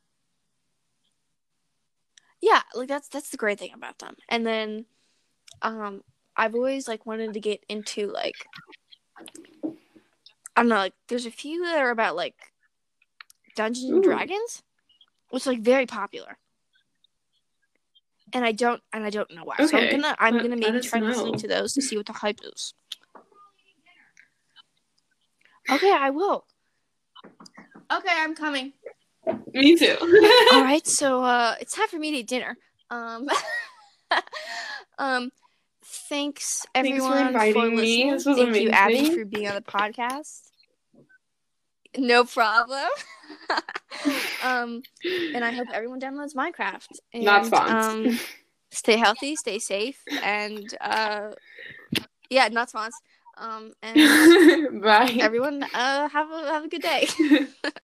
[SPEAKER 1] Yeah, like that's that's the great thing about them. And then um I've always like wanted to get into like I don't know, like there's a few that are about like Dungeons and
[SPEAKER 2] Ooh.
[SPEAKER 1] Dragons, which is like very popular. And I don't and I don't know why. So I'm
[SPEAKER 2] Okay.
[SPEAKER 1] gonna I'm
[SPEAKER 2] Let-
[SPEAKER 1] gonna
[SPEAKER 2] let
[SPEAKER 1] maybe
[SPEAKER 2] us
[SPEAKER 1] try listening
[SPEAKER 2] know.
[SPEAKER 1] to those to see what the hype is. Okay, I will. Okay, I'm coming.
[SPEAKER 2] Me too.
[SPEAKER 1] All right, so uh, it's time for me to eat dinner. Um, um, thanks
[SPEAKER 2] Thanks for
[SPEAKER 1] everyone
[SPEAKER 2] inviting me.
[SPEAKER 1] listening.
[SPEAKER 2] This was
[SPEAKER 1] Thank you, Abby,
[SPEAKER 2] amazing.
[SPEAKER 1] for being on the podcast. No problem. um, and I hope everyone downloads Minecraft. And,
[SPEAKER 2] Not sponsored.
[SPEAKER 1] Um, stay healthy, stay safe, and uh, yeah, not sponsored. Um, and
[SPEAKER 2] Bye.
[SPEAKER 1] everyone, uh, have a have a good day.